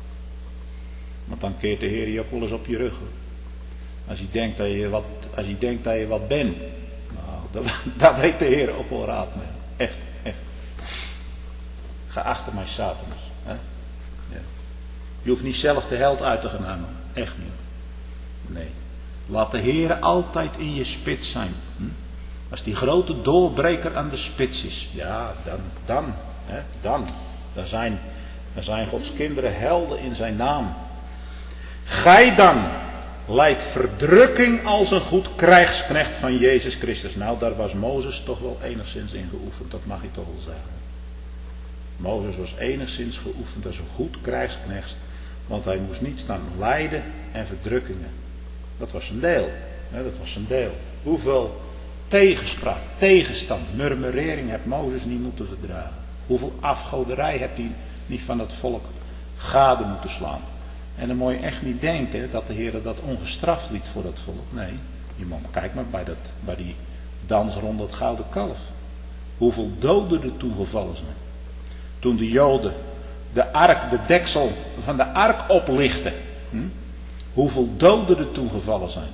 Want dan keert de Heer je ook wel eens op je rug. Als hij denkt dat je wat bent. Nou, daar weet de Heer ook wel raad mee. Echt, echt. Ga achter mij, Satanas. Hè? Ja. Je hoeft niet zelf de held uit te gaan hangen. Echt niet. Nee. Laat de Heer altijd in je spits zijn. Als die grote doorbreker aan de spits is. Ja, dan zijn Gods kinderen helden in zijn naam. Gij dan leidt verdrukking als een goed krijgsknecht van Jezus Christus. Nou, daar was Mozes toch wel enigszins in geoefend. Dat mag ik toch wel zeggen. Mozes was enigszins geoefend als een goed krijgsknecht. Want hij moest niet staan lijden en verdrukkingen. Dat was zijn deel. Dat was zijn deel. Hoeveel tegenspraak, tegenstand, murmurering heeft Mozes niet moeten verdragen. Hoeveel afgoderij heeft hij niet van het volk gade moeten slaan. En dan moet je echt niet denken dat de Heer dat ongestraft liet voor dat volk. Nee, kijk maar bij die dans rond het gouden kalf. Hoeveel doden er toen gevallen zijn. Toen de Joden de deksel van de ark oplichten. Hoeveel doden er toen gevallen zijn.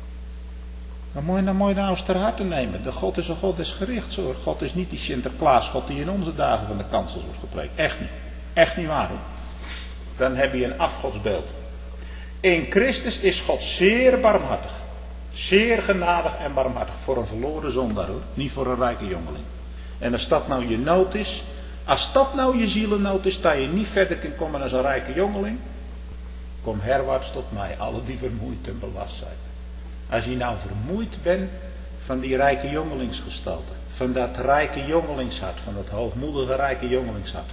Dan moet je nou eens ter harte nemen. De God is een God des gerichts hoor. God is niet die Sinterklaas God die in onze dagen van de kansels wordt gepreekt. Echt niet. Echt niet waar hoor. Dan heb je een afgodsbeeld. In Christus is God zeer barmhartig. Zeer genadig en barmhartig. Voor een verloren zondaar hoor. Niet voor een rijke jongeling. En als dat nou je nood is. Als dat nou je zielennood is. Dat je niet verder kunt komen als een rijke jongeling. Kom herwaarts tot mij. Alle die vermoeid en belast zijn. Als je nou vermoeid bent van die rijke jongelingsgestalte. Van dat rijke jongelingshart. Van dat hoogmoedige rijke jongelingshart.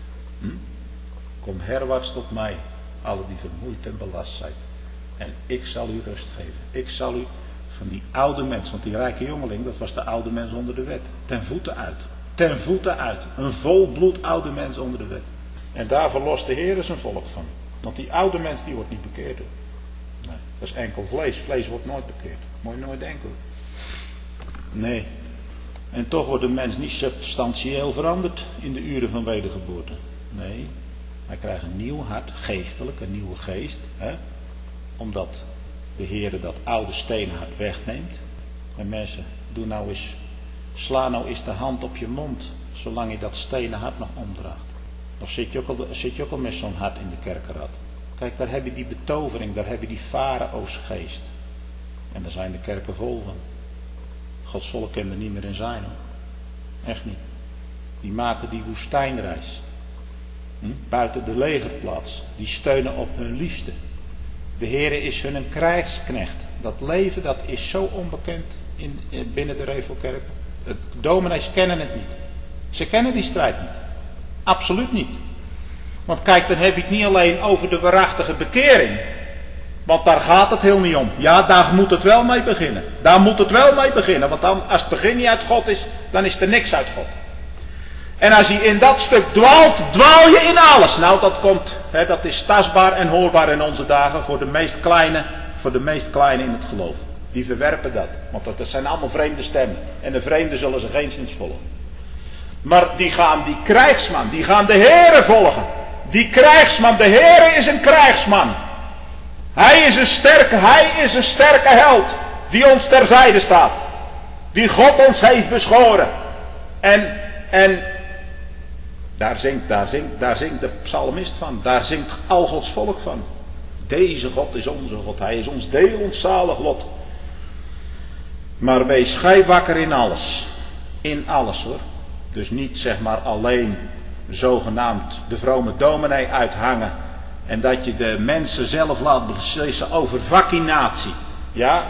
Kom herwaarts tot mij. Alle die vermoeid en belast zijn. En ik zal u rust geven. Ik zal u van die oude mens. Want die rijke jongeling, dat was de oude mens onder de wet. Ten voeten uit. Ten voeten uit. Een volbloed oude mens onder de wet. En daar verlost de Heer zijn volk van. Want die oude mens die wordt niet bekeerd hoor. Nee, dat is enkel vlees. Vlees wordt nooit bekeerd. Moet je nooit denken hoor. Nee. En toch wordt de mens niet substantieel veranderd in de uren van wedergeboorte. Nee. Hij krijgt een nieuw hart, geestelijk, een nieuwe geest. Omdat de Heer dat oude stenen hart wegneemt. En mensen, sla nou eens de hand op je mond. Zolang je dat stenen hart nog omdraagt. Of zit je ook al met zo'n hart in de kerkenrad. Kijk, daar heb je die betovering, daar heb je die farao's geest. En daar zijn de kerken vol van. Gods volk kan er niet meer in zijn hoor. Echt niet. Die maken die woestijnreis. Buiten de legerplaats. Die steunen op hun liefste. De Heere is hun een krijgsknecht. Dat leven, dat is zo onbekend binnen de Revelkerk. De dominees kennen het niet. Ze kennen die strijd niet. Absoluut niet. Want kijk, dan heb ik het niet alleen over de waarachtige bekering. Want daar gaat het heel niet om. Ja, daar moet het wel mee beginnen. Daar moet het wel mee beginnen. Want dan, als het begin niet uit God is, dan is er niks uit God. En als je in dat stuk dwaalt, dwaal je in alles. Nou, dat komt, dat is tastbaar en hoorbaar in onze dagen voor de meest kleine in het geloof. Die verwerpen dat. Want dat zijn allemaal vreemde stemmen. En de vreemden zullen ze geen zins volgen. Maar die gaan die krijgsman, die gaan de Heere volgen. Die krijgsman, de Heere is een krijgsman. Hij is een sterke held. Die ons terzijde staat. Die God ons heeft beschoren. En daar zingt de psalmist van. Daar zingt al Gods volk van. Deze God is onze God. Hij is ons deel, ons zalig lot. Maar wees gij wakker in alles. In alles hoor. Dus niet zeg maar alleen zogenaamd de vrome dominee uithangen. En dat je de mensen zelf laat beslissen over vaccinatie. Ja,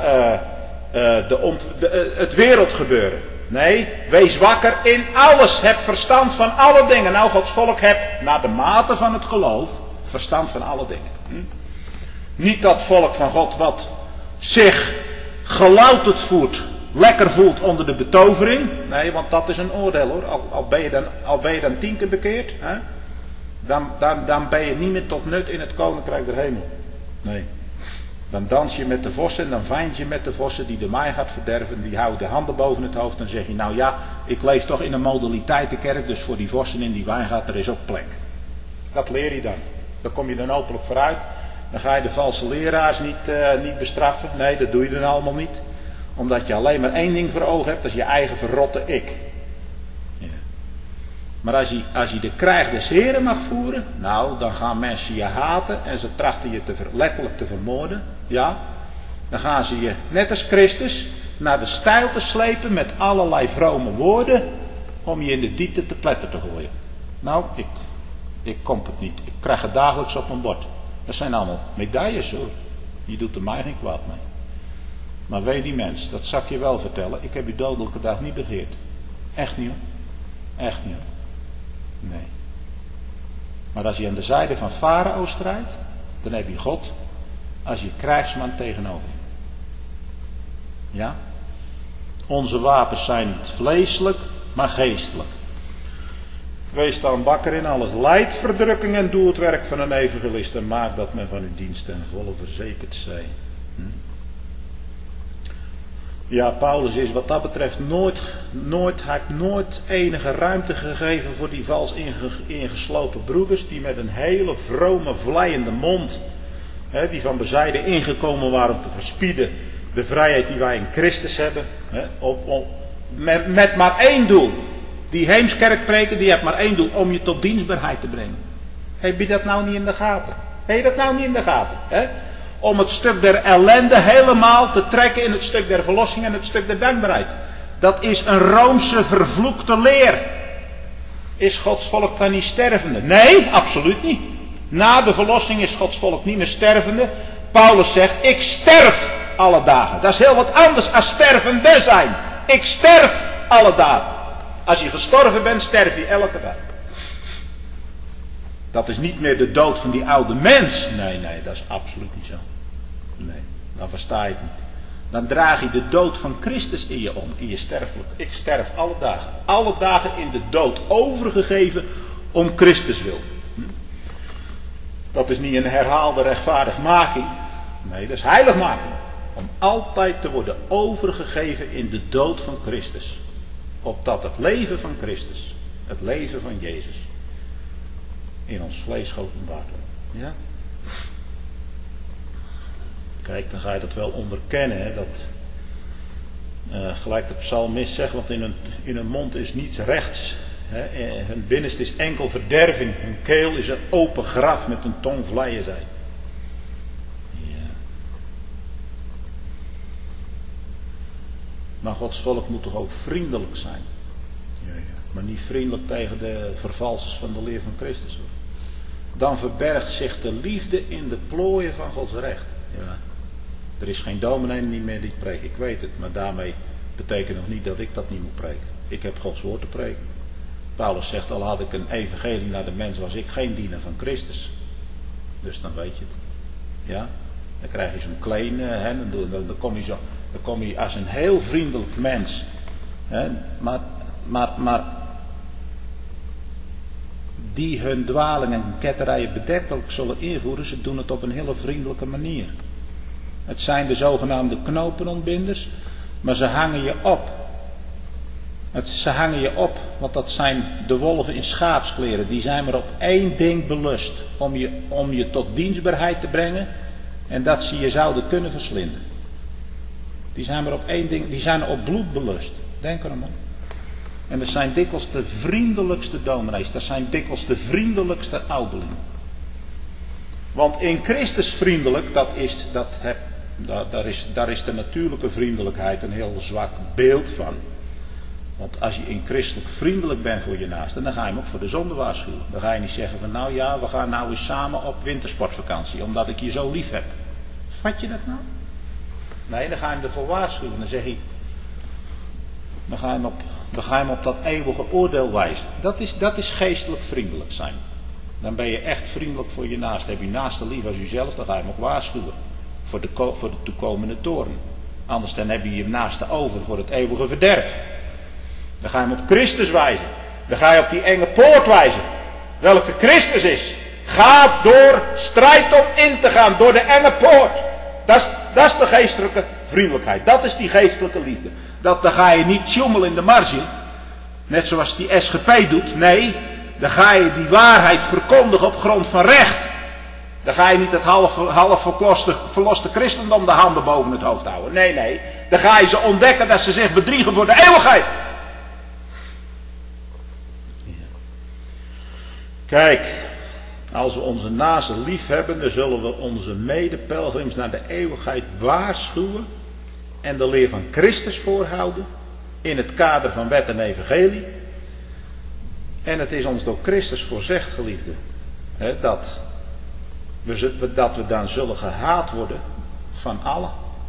het wereldgebeuren. Nee, wees wakker in alles. Heb verstand van alle dingen. Nou, Gods volk heb naar de mate van het geloof verstand van alle dingen. Niet dat volk van God wat zich gelouterd voelt, lekker voelt onder de betovering. Nee, want dat is een oordeel hoor. Al ben je dan 10 keer bekeerd. Hè? Dan ben je niet meer tot nut in het koninkrijk der hemel. Nee. Dan dans je met de vossen en dan vijnd je met de vossen die de maai gaat verderven. Die houden de handen boven het hoofd en zeg je nou ja, ik leef toch in een modaliteitenkerk. Dus voor die vossen in die wijngaard er is ook plek. Dat leer je dan. Daar kom je dan hopelijk vooruit. Dan ga je de valse leraars niet bestraffen. Nee, dat doe je dan allemaal niet. Omdat je alleen maar één ding voor ogen hebt. Dat is je eigen verrotte ik. Ja. Maar als je de krijg des Heren mag voeren. Nou, dan gaan mensen je haten. En ze trachten je letterlijk te vermoorden. Ja. Dan gaan ze je, net als Christus, naar de stijl te slepen met allerlei vrome woorden. Om je in de diepte te pletter te gooien. Nou, ik kom het niet. Ik krijg het dagelijks op mijn bord. Dat zijn allemaal medailles hoor. Je doet er mij geen kwaad mee. Maar weet die mens, dat zal ik je wel vertellen. Ik heb je dodelijke dag niet begeerd. Echt niet hoor. Echt niet hoor. Nee. Maar als je aan de zijde van Farao strijdt, dan heb je God als je krijgsman tegenover je. Ja? Onze wapens zijn niet vleeselijk, maar geestelijk. Wees dan wakker in alles. Lijd verdrukking en doe het werk van een evangelist. En maak dat men van uw dienst ten volle verzekerd zij. Ja, Paulus is wat dat betreft hij heeft nooit enige ruimte gegeven voor die vals ingeslopen broeders. Die met een hele vrome, vleiende mond. Die van bezijden ingekomen waren om te verspieden. De vrijheid die wij in Christus hebben. Met maar één doel. Die Heemskerkpreken, die heeft maar één doel, om je tot dienstbaarheid te brengen. Heb je dat nou niet in de gaten? Heb je dat nou niet in de gaten? Om het stuk der ellende helemaal te trekken in het stuk der verlossing en het stuk der dankbaarheid. Dat is een Roomse vervloekte leer. Is Gods volk dan niet stervende? Nee, absoluut niet. Na de verlossing is Gods volk niet meer stervende. Paulus zegt, ik sterf alle dagen. Dat is heel wat anders als stervende zijn. Ik sterf alle dagen. Als je gestorven bent, sterf je elke dag. Dat is niet meer de dood van die oude mens. Nee, dat is absoluut niet zo. Nee, dan versta je het niet. Dan draag je de dood van Christus in je om, in je sterfelijk. Ik sterf alle dagen. Alle dagen in de dood overgegeven om Christus wil. Dat is niet een herhaalde rechtvaardigmaking. Nee, dat is heiligmaking. Om altijd te worden overgegeven in de dood van Christus. Opdat het leven van Christus, het leven van Jezus, in ons vlees geopenbaard wordt. Ja? Kijk, dan ga je dat wel onderkennen. Hè, dat gelijk de psalmist zegt, want in hun mond is niets rechts. Hè, hun binnenste is enkel verderving. Hun keel is een open graf, met een tong vleien zij. Ja. Maar Gods volk moet toch ook vriendelijk zijn. Ja. Maar niet vriendelijk tegen de vervalsers van de leer van Christus. Hoor. Dan verbergt zich de liefde in de plooien van Gods recht. Ja. Er is geen dominee niet meer die het preekt. Ik weet het. Maar daarmee betekent nog niet dat ik dat niet moet preken. Ik heb Gods woord te preken. Paulus zegt, al had ik een evangelie naar de mens, was ik geen dienaar van Christus. Dus dan weet je het. Ja. Dan krijg je zo'n kleine, dan kom je als een heel vriendelijk mens. Hè, maar die hun dwalingen en ketterijen bedektelijk zullen invoeren, ze doen het op een hele vriendelijke manier. Het zijn de zogenaamde knopenontbinders, maar ze hangen je op. Ze hangen je op, want dat zijn de wolven in schaapskleren. Die zijn maar op één ding belust, om je tot dienstbaarheid te brengen en dat ze je zouden kunnen verslinden. Die zijn maar op één ding, die zijn op bloed belust. Denk erom. En dat zijn dikwijls de vriendelijkste dominees. Dat zijn dikwijls de vriendelijkste ouderlingen. Want in Christus vriendelijk, daar is de natuurlijke vriendelijkheid een heel zwak beeld van. Want als je in christelijk vriendelijk bent voor je naaste, dan ga je hem ook voor de zonde waarschuwen. Dan ga je niet zeggen van nou ja, we gaan nou eens samen op wintersportvakantie, omdat ik je zo lief heb. Vat je dat nou? Nee, dan ga je hem ervoor waarschuwen. Dan zeg je, dan ga je hem op dat eeuwige oordeel wijzen. Dat is geestelijk vriendelijk zijn. Dan ben je echt vriendelijk voor je naaste. Heb je naaste lief als jezelf, dan ga je hem ook waarschuwen. Voor de toekomende toorn. Anders dan heb je je naaste over voor het eeuwige verderf. Dan ga je hem op Christus wijzen. Dan ga je op die enge poort wijzen. Welke Christus is. Ga door, strijd om in te gaan door de enge poort. Dat is de geestelijke vriendelijkheid. Dat is die geestelijke liefde. Dan ga je niet tjommelen in de marge. Net zoals die SGP doet. Nee, dan ga je die waarheid verkondigen op grond van recht. Dan ga je niet het half verloste christendom de handen boven het hoofd houden. Nee. Dan ga je ze ontdekken dat ze zich bedriegen voor de eeuwigheid. Kijk, als we onze naaste lief hebben, dan zullen we onze medepelgrims naar de eeuwigheid waarschuwen en de leer van Christus voorhouden in het kader van wet en evangelie. En het is ons door Christus voorzegd, geliefde, dat we dan zullen gehaat worden van allen.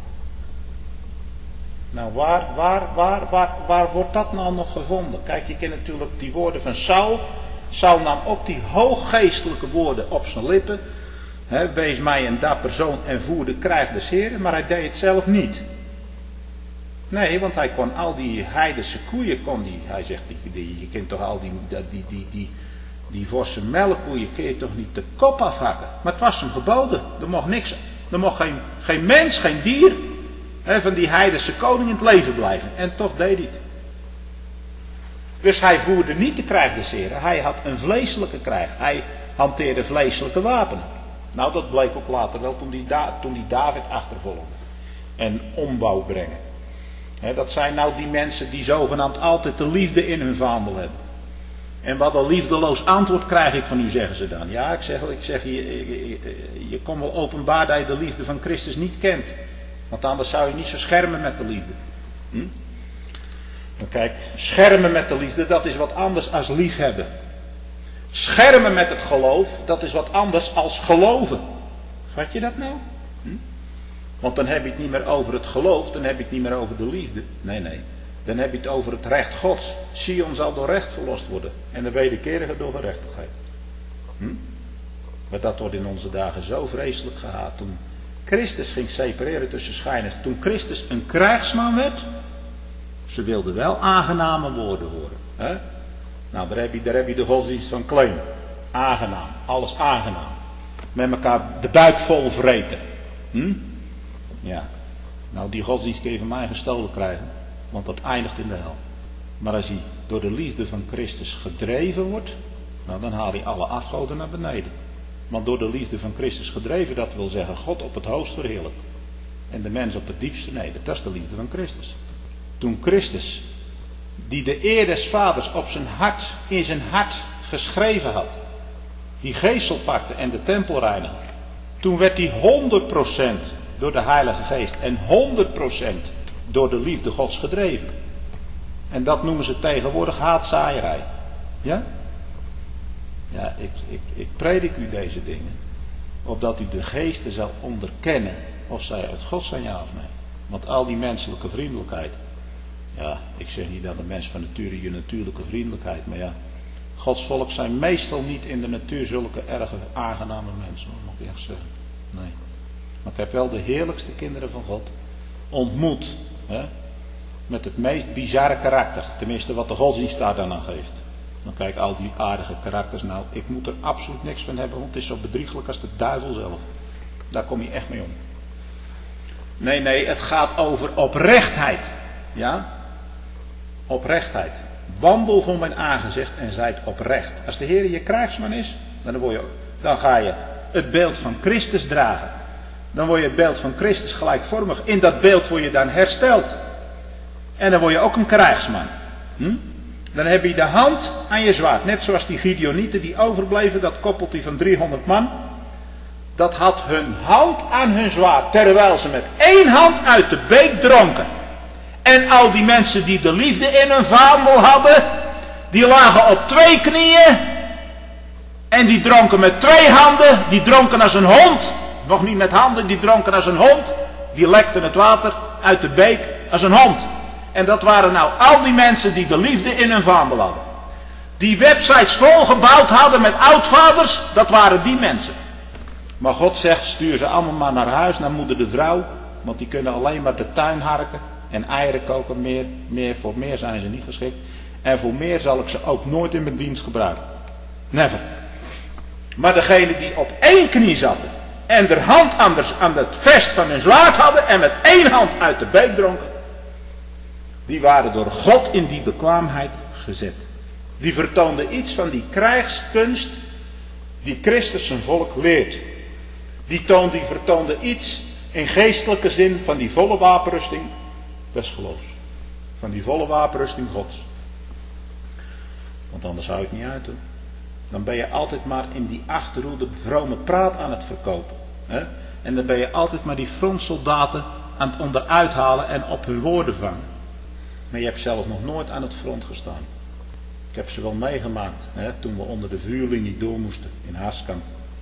Nou, waar wordt dat nou nog gevonden? Kijk, je kent natuurlijk die woorden van Saul. Saul nam ook die hooggeestelijke woorden op zijn lippen. Wees mij een dapper zoon en voer de krijg des Heren. Maar hij deed het zelf niet. Nee, want hij kon al die heidense koeien, hij zegt, je kunt toch al die forse melkkoeien, kun je toch niet de kop afhakken. Maar het was hem geboden. Er mocht niks, er mocht geen mens, geen dier van die heidense koning in het leven blijven. En toch deed hij het. Dus hij voerde niet de krijg des Heren. Hij had een vleeselijke krijg. Hij hanteerde vleeselijke wapenen. Nou, dat bleek ook later wel toen die David achtervolgde. En ombouw brengen. Dat zijn nou die mensen die zogenaamd altijd de liefde in hun vaandel hebben. En wat een liefdeloos antwoord krijg ik van u, zeggen ze dan. Ja, ik zeg je kon wel openbaar dat je de liefde van Christus niet kent. Want anders zou je niet zo schermen met de liefde. Kijk, schermen met de liefde, dat is wat anders als liefhebben. Schermen met het geloof, dat is wat anders als geloven. Vat je dat nou? Want dan heb je het niet meer over het geloof, dan heb je het niet meer over de liefde. Nee. Dan heb je het over het recht Gods. Sion zal door recht verlost worden. En de wederkerige door gerechtigheid. Maar dat wordt in onze dagen zo vreselijk gehaat. Toen Christus ging separeren tussen schijners. Toen Christus een krijgsman werd. Ze wilden wel aangename woorden horen. Hè? Nou, daar heb je de godsdienst van claim. Aangenaam. Alles aangenaam. Met elkaar de buik vol vreten. Ja. Nou, die godsdienst kun je van mij gestolen krijgen. Want dat eindigt in de hel. Maar als hij door de liefde van Christus gedreven wordt. Nou, dan haal hij alle afgoden naar beneden. Want door de liefde van Christus gedreven, dat wil zeggen God op het hoogst verheerlijkt. En de mens op het diepste neder. Dat is de liefde van Christus. Toen Christus, die de eer des vaders in zijn hart geschreven had. Die geestel pakte en de tempel reinigde. Toen werd hij 100% door de Heilige Geest en 100% door de liefde Gods gedreven. En dat noemen ze tegenwoordig haatzaaierij. Ja? Ja, ik predik u deze dingen. Opdat u de geesten zal onderkennen of zij uit God zijn, ja of nee. Want al die menselijke vriendelijkheid. Ja, ik zeg niet dat de mens van nature je natuurlijke vriendelijkheid. Maar ja, Gods volk zijn meestal niet in de natuur zulke erg aangename mensen. Moet ik echt zeggen. Nee. Maar ik heb wel de heerlijkste kinderen van God ontmoet. Hè? Met het meest bizarre karakter. Tenminste wat de godsdienst daar dan aan geeft. Dan kijk al die aardige karakters. Nou, ik moet er absoluut niks van hebben. Want het is zo bedrieglijk als de duivel zelf. Daar kom je echt mee om. Nee, het gaat over oprechtheid. Ja? Oprechtheid. Wandel voor mijn aangezicht en zijt oprecht. Als de Heer je krijgsman is, dan ga je het beeld van Christus dragen. Dan word je het beeld van Christus gelijkvormig. In dat beeld word je dan hersteld. En dan word je ook een krijgsman. Dan heb je de hand aan je zwaard. Net zoals die Gideonieten die overbleven, dat koppeltje van 300 man. Dat had hun hand aan hun zwaard. Terwijl ze met één hand uit de beek dronken. En al die mensen die de liefde in hun vaandel hadden. Die lagen op 2 knieën. En die dronken met 2 handen. Die dronken als een hond. Nog niet met handen, die dronken als een hond. Die lekten het water uit de beek als een hond. En dat waren nou al die mensen die de liefde in hun vaandel hadden. Die websites volgebouwd hadden met oudvaders, dat waren die mensen. Maar God zegt, stuur ze allemaal maar naar huis, naar moeder de vrouw. Want die kunnen alleen maar de tuin harken en eieren koken. Voor meer zijn ze niet geschikt. En voor meer zal ik ze ook nooit in mijn dienst gebruiken. Never. Maar degene die op 1 knie zaten en de hand aan het vest van hun zwaard hadden en met 1 hand uit de beek dronken. Die waren door God in die bekwaamheid gezet. Die vertoonden iets van die krijgskunst die Christus zijn volk leert. Die vertoonde iets in geestelijke zin van die volle wapenrusting des geloofs. Van die volle wapenrusting Gods. Want anders hou je het niet uit hoor. Dan ben je altijd maar in die achterhoede vrome praat aan het verkopen. Hè? En dan ben je altijd maar die frontsoldaten aan het onderuit halen en op hun woorden vangen. Maar je hebt zelf nog nooit aan het front gestaan. Ik heb ze wel meegemaakt. Hè, toen we onder de vuurlinie door moesten in Haaskamp.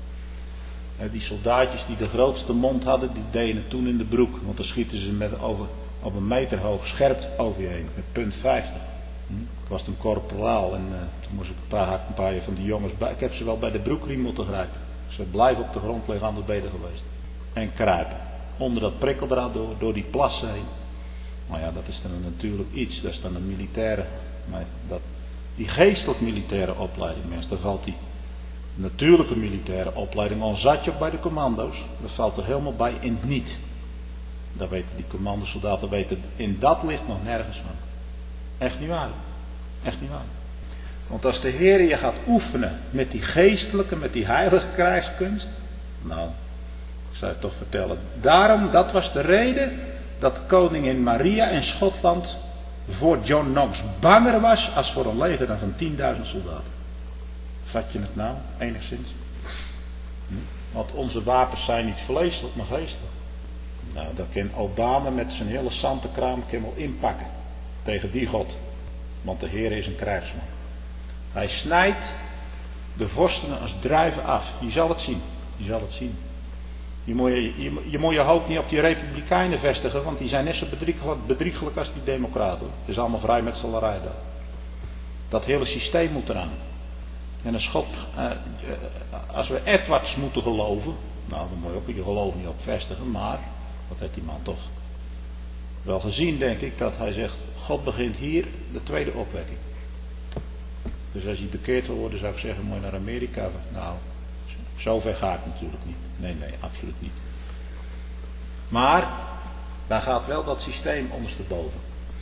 Die soldaatjes die de grootste mond hadden, die deden het toen in de broek. Want dan schieten ze op een meter hoog scherp over je heen. Met punt 50. Ik was toen korporaal en toen moest ik een paar van die jongens bij. Ik heb ze wel bij de broekriem moeten grijpen. Ze blijven op de grond liggen, anders beter geweest. En kruipen. Onder dat prikkeldraad door die plassen heen. Maar ja, dat is dan natuurlijk iets. Dat is dan een militaire. Maar die geestelijk militaire opleiding, mensen, daar valt die natuurlijke militaire opleiding. Al zat je ook bij de commando's. Dat valt er helemaal bij in het niet. Dat weten die commandosoldaten weten in dat licht nog nergens van. Echt niet waar. Echt niet waar. Want als de Heer je gaat oefenen met die geestelijke, met die heilige krijgskunst. Nou, ik zou het toch vertellen. Daarom, dat was de reden dat koningin Maria in Schotland voor John Knox banger was als voor een leger dan van 10.000 soldaten. Vat je het nou, enigszins? Want onze wapens zijn niet vleeselijk, maar geestelijk. Nou, dat kan Obama met zijn hele santenkraam wel inpakken tegen die God. Want de Heer is een krijgsman. Hij snijdt de vorstenen als druiven af. Je zal het zien. Je zal het zien. Je moet je hoop niet op die republikeinen vestigen, want die zijn net zo bedriegelijk als die democraten. Het is allemaal vrijmetselarij daar. Dat hele systeem moet eraan. En als we Edwards moeten geloven, nou dan moet je ook je geloof niet op vestigen, maar, wat heeft die man toch wel gezien, denk ik, dat hij zegt, God begint hier de tweede opwekking. Dus als hij bekeerd wil worden, zou ik zeggen, moet je naar Amerika. Nou, zover ga ik natuurlijk niet. Nee, absoluut niet. Maar, dan gaat wel dat systeem ondersteboven.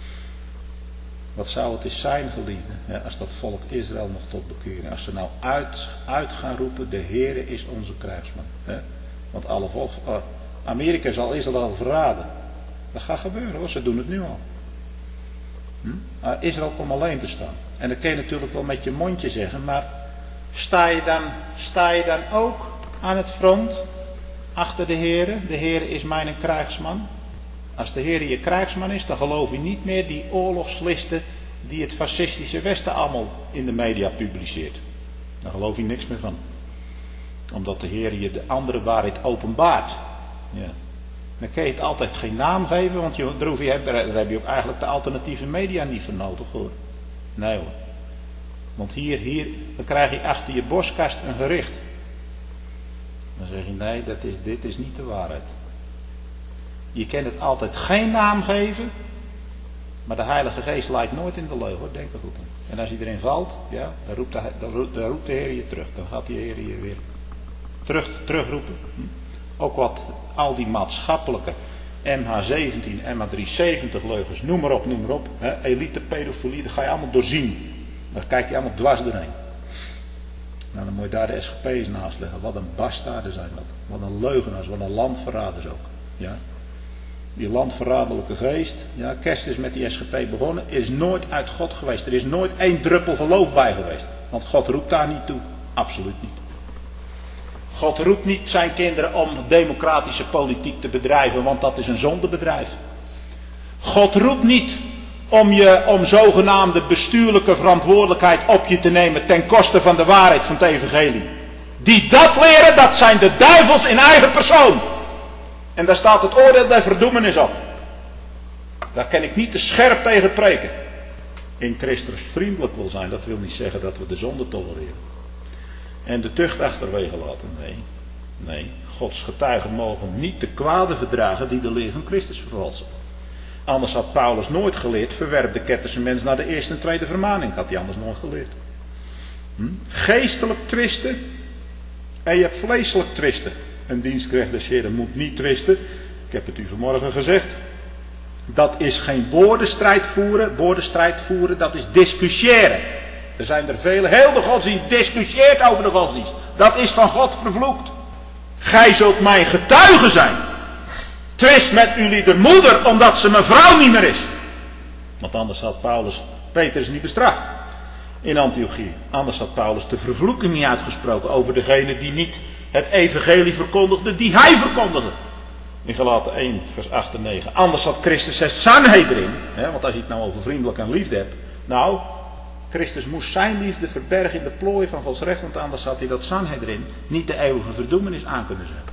Wat zou het eens zijn, geliefden, als dat volk Israël nog tot bekering. Als ze nou uit gaan roepen, de Heere is onze krijgsman. Want Amerika zal Israël verraden. Dat gaat gebeuren hoor, ze doen het nu al. Maar Israël komt alleen te staan. En dat kun je natuurlijk wel met je mondje zeggen, maar sta je dan ook aan het front achter de Heere? De Heere is mijn krijgsman. Als de Heere je krijgsman is, dan geloof je niet meer die oorlogslisten die het fascistische Westen allemaal in de media publiceert. Daar geloof je niks meer van. Omdat de Heer je de andere waarheid openbaart. Ja. Dan kun je het altijd geen naam geven, want daar heb je ook eigenlijk de alternatieve media niet voor nodig hoor. Nee hoor. Want hier, dan krijg je achter je borstkast een gericht. Dan zeg je nee, dit is niet de waarheid. Je kan het altijd geen naam geven, maar de Heilige Geest leidt nooit in de leugen hoor, denk er goed aan. En als hij erin valt, ja, dan roept de Heer je terug. Dan gaat de Heer je weer terugroepen. Ook wat al die maatschappelijke MH17, MH370 leugens, noem maar op. Elite pedofilie, dat ga je allemaal doorzien. Daar kijk je allemaal dwars doorheen. Nou, dan moet je daar de SGP's naast leggen. Wat een bastaarden zijn dat. Wat een leugenaars, wat een landverraders ook. Ja. Die landverraderlijke geest, ja, kerst is met die SGP begonnen, is nooit uit God geweest. Er is nooit één druppel geloof bij geweest. Want God roept daar niet toe. Absoluut niet. God roept niet zijn kinderen om democratische politiek te bedrijven, want dat is een zondebedrijf. God roept niet om zogenaamde bestuurlijke verantwoordelijkheid op je te nemen ten koste van de waarheid van het evangelie. Die dat leren, dat zijn de duivels in eigen persoon. En daar staat het oordeel der verdoemenis op. Daar kan ik niet te scherp tegen preken. In Christus vriendelijk wil zijn, dat wil niet zeggen dat we de zonde tolereren. En de tucht achterwege laten. Nee. Gods getuigen mogen niet de kwade verdragen die de leer van Christus vervalsen. Anders had Paulus nooit geleerd, verwerp de ketterse mens naar de eerste en tweede vermaning. Had hij anders nooit geleerd. Geestelijk twisten. En je hebt vleeselijk twisten. Een dienstknecht des Heren moet niet twisten. Ik heb het u vanmorgen gezegd. Dat is geen woordenstrijd voeren. Woordenstrijd voeren, dat is discussiëren. Er zijn er velen. Heel de godsdienst discussieert over de godsdienst. Dat is van God vervloekt. Gij zult mijn getuige zijn. Twist met jullie de moeder, omdat ze mijn vrouw niet meer is. Want anders had Petrus niet bestraft. In Antiochië. Anders had Paulus de vervloeking niet uitgesproken over degene die niet het evangelie verkondigde, die hij verkondigde. In Galaten 1 vers 8 en 9. Anders had Christus het Sanhedrin. Want als je het nou over vriendelijk en liefde hebt. Nou, Christus moest zijn liefde verbergen in de plooi van Gods recht. Want anders had hij dat Sanhedrin niet de eeuwige verdoemenis aan kunnen zetten.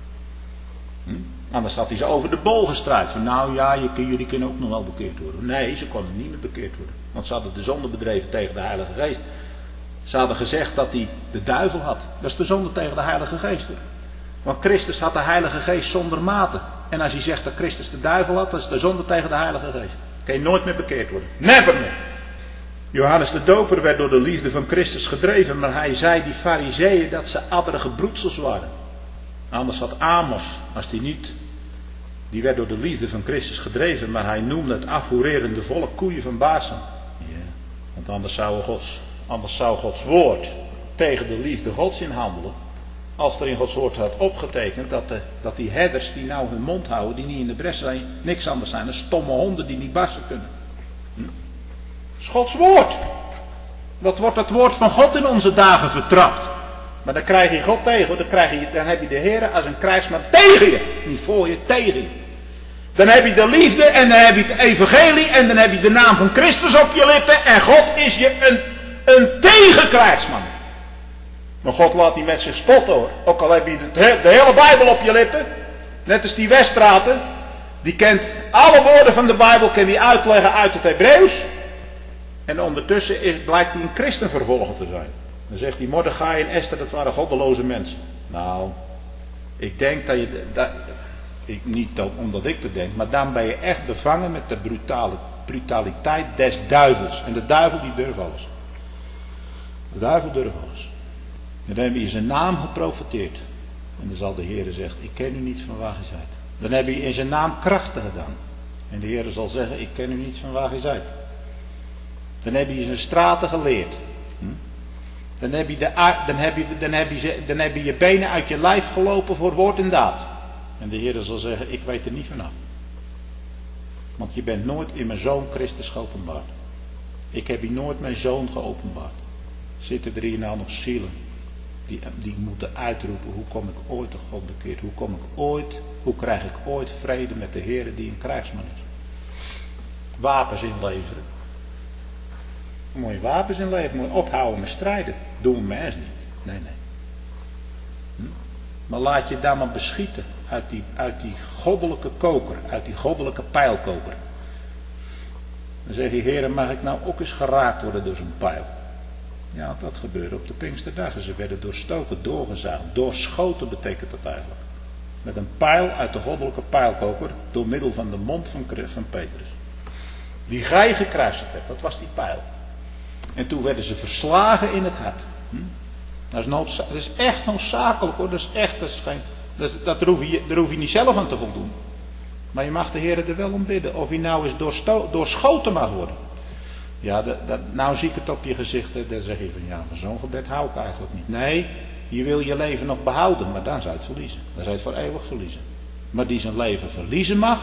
Anders had hij ze over de bol gestraaid. Van nou ja, jullie kunnen ook nog wel bekeerd worden. Nee, ze konden niet meer bekeerd worden. Want ze hadden de zonde bedreven tegen de Heilige Geest. Ze hadden gezegd dat hij de duivel had. Dat is de zonde tegen de Heilige Geest. Want Christus had de Heilige Geest zonder mate. En als hij zegt dat Christus de duivel had, dat is de zonde tegen de Heilige Geest. Kan je nooit meer bekeerd worden. Never meer. Johannes de Doper werd door de liefde van Christus gedreven. Maar hij zei die fariseeën dat ze adderige broedsels waren. Anders had Amos, als die niet... Die werd door de liefde van Christus gedreven. Maar hij noemde het afhoererende volk koeien van Basan. Ja, want anders zou Gods woord tegen de liefde Gods inhandelen. Als er in Gods woord had opgetekend dat die herders die nou hun mond houden, die niet in de bres zijn, niks anders zijn dan stomme honden die niet bassen kunnen. Dat is Gods woord. Dat wordt het woord van God in onze dagen vertrapt. Maar dan krijg je God tegen, dan heb je de Heer als een krijgsman tegen je. Niet voor je, tegen je. Dan heb je de liefde en dan heb je het evangelie en dan heb je de naam van Christus op je lippen. En God is je een tegenkrijgsman. Maar God laat niet met zich spotten hoor. Ook al heb je de hele Bijbel op je lippen. Net als die Weststraten. Die kent alle woorden van de Bijbel, kan die uitleggen uit het Hebreeuws. En ondertussen blijkt hij een christenvervolger te zijn. Dan zegt hij, Mordechai en Esther, dat waren goddeloze mensen. Nou, ik denk dat je... niet omdat ik het denk, maar dan ben je echt bevangen met de brutaliteit des duivels. En de duivel die durft alles. De duivel durft alles. En dan heb je in zijn naam geprofeteerd. En dan zal de Heer zeggen, ik ken u niet van waar je zijt. Dan heb je in zijn naam krachten gedaan. En de Heer zal zeggen, ik ken u niet van waar je zijt. Dan heb je in zijn straten geleerd. Dan heb je je benen uit je lijf gelopen voor woord en daad. En de Heer zal zeggen, ik weet er niet vanaf. Want je bent nooit in mijn zoon Christus geopenbaard. Ik heb hier nooit mijn zoon geopenbaard. Zitten er hier nou nog zielen die moeten uitroepen, hoe kom ik ooit tot God bekeerd? Hoe krijg ik ooit vrede met de Heer die een krijgsman is? Wapens inleveren. moet je wapens inleveren, moet je ophouden met strijden. Doe een mens niet. Nee. Maar laat je dan maar beschieten uit die goddelijke koker, uit die goddelijke pijlkoker. Dan zeg je, Heer, mag ik nou ook eens geraakt worden door zo'n pijl? Ja, dat gebeurde op de Pinksterdag. En ze werden doorstoken, doorgezaagd. Doorschoten betekent dat eigenlijk. Met een pijl uit de goddelijke pijlkoker door middel van de mond van Petrus. Die gij gekruisigd hebt, dat was die pijl. En toen werden ze verslagen in het hart. Dat is echt noodzakelijk hoor. Daar hoef je niet zelf aan te voldoen. Maar je mag de Heer er wel om bidden. Of hij nou eens doorschoten mag worden. Ja, nou zie ik het op je gezicht. Dan zeg je van ja, maar zo'n gebed hou ik eigenlijk niet. Nee, je wil je leven nog behouden. Maar dan zou je het verliezen. Dan zou je het voor eeuwig verliezen. Maar die zijn leven verliezen mag.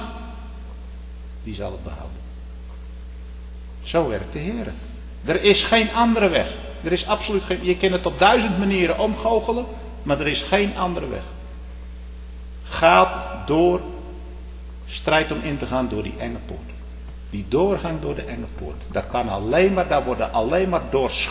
Die zal het behouden. Zo werkt de Heer. Er is geen andere weg. Er is absoluut geen. Je kan het op 1000 manieren omgoochelen. Maar er is geen andere weg. Gaat door. Strijd om in te gaan door die enge poort. Die doorgang door de enge poort. Daar worden alleen maar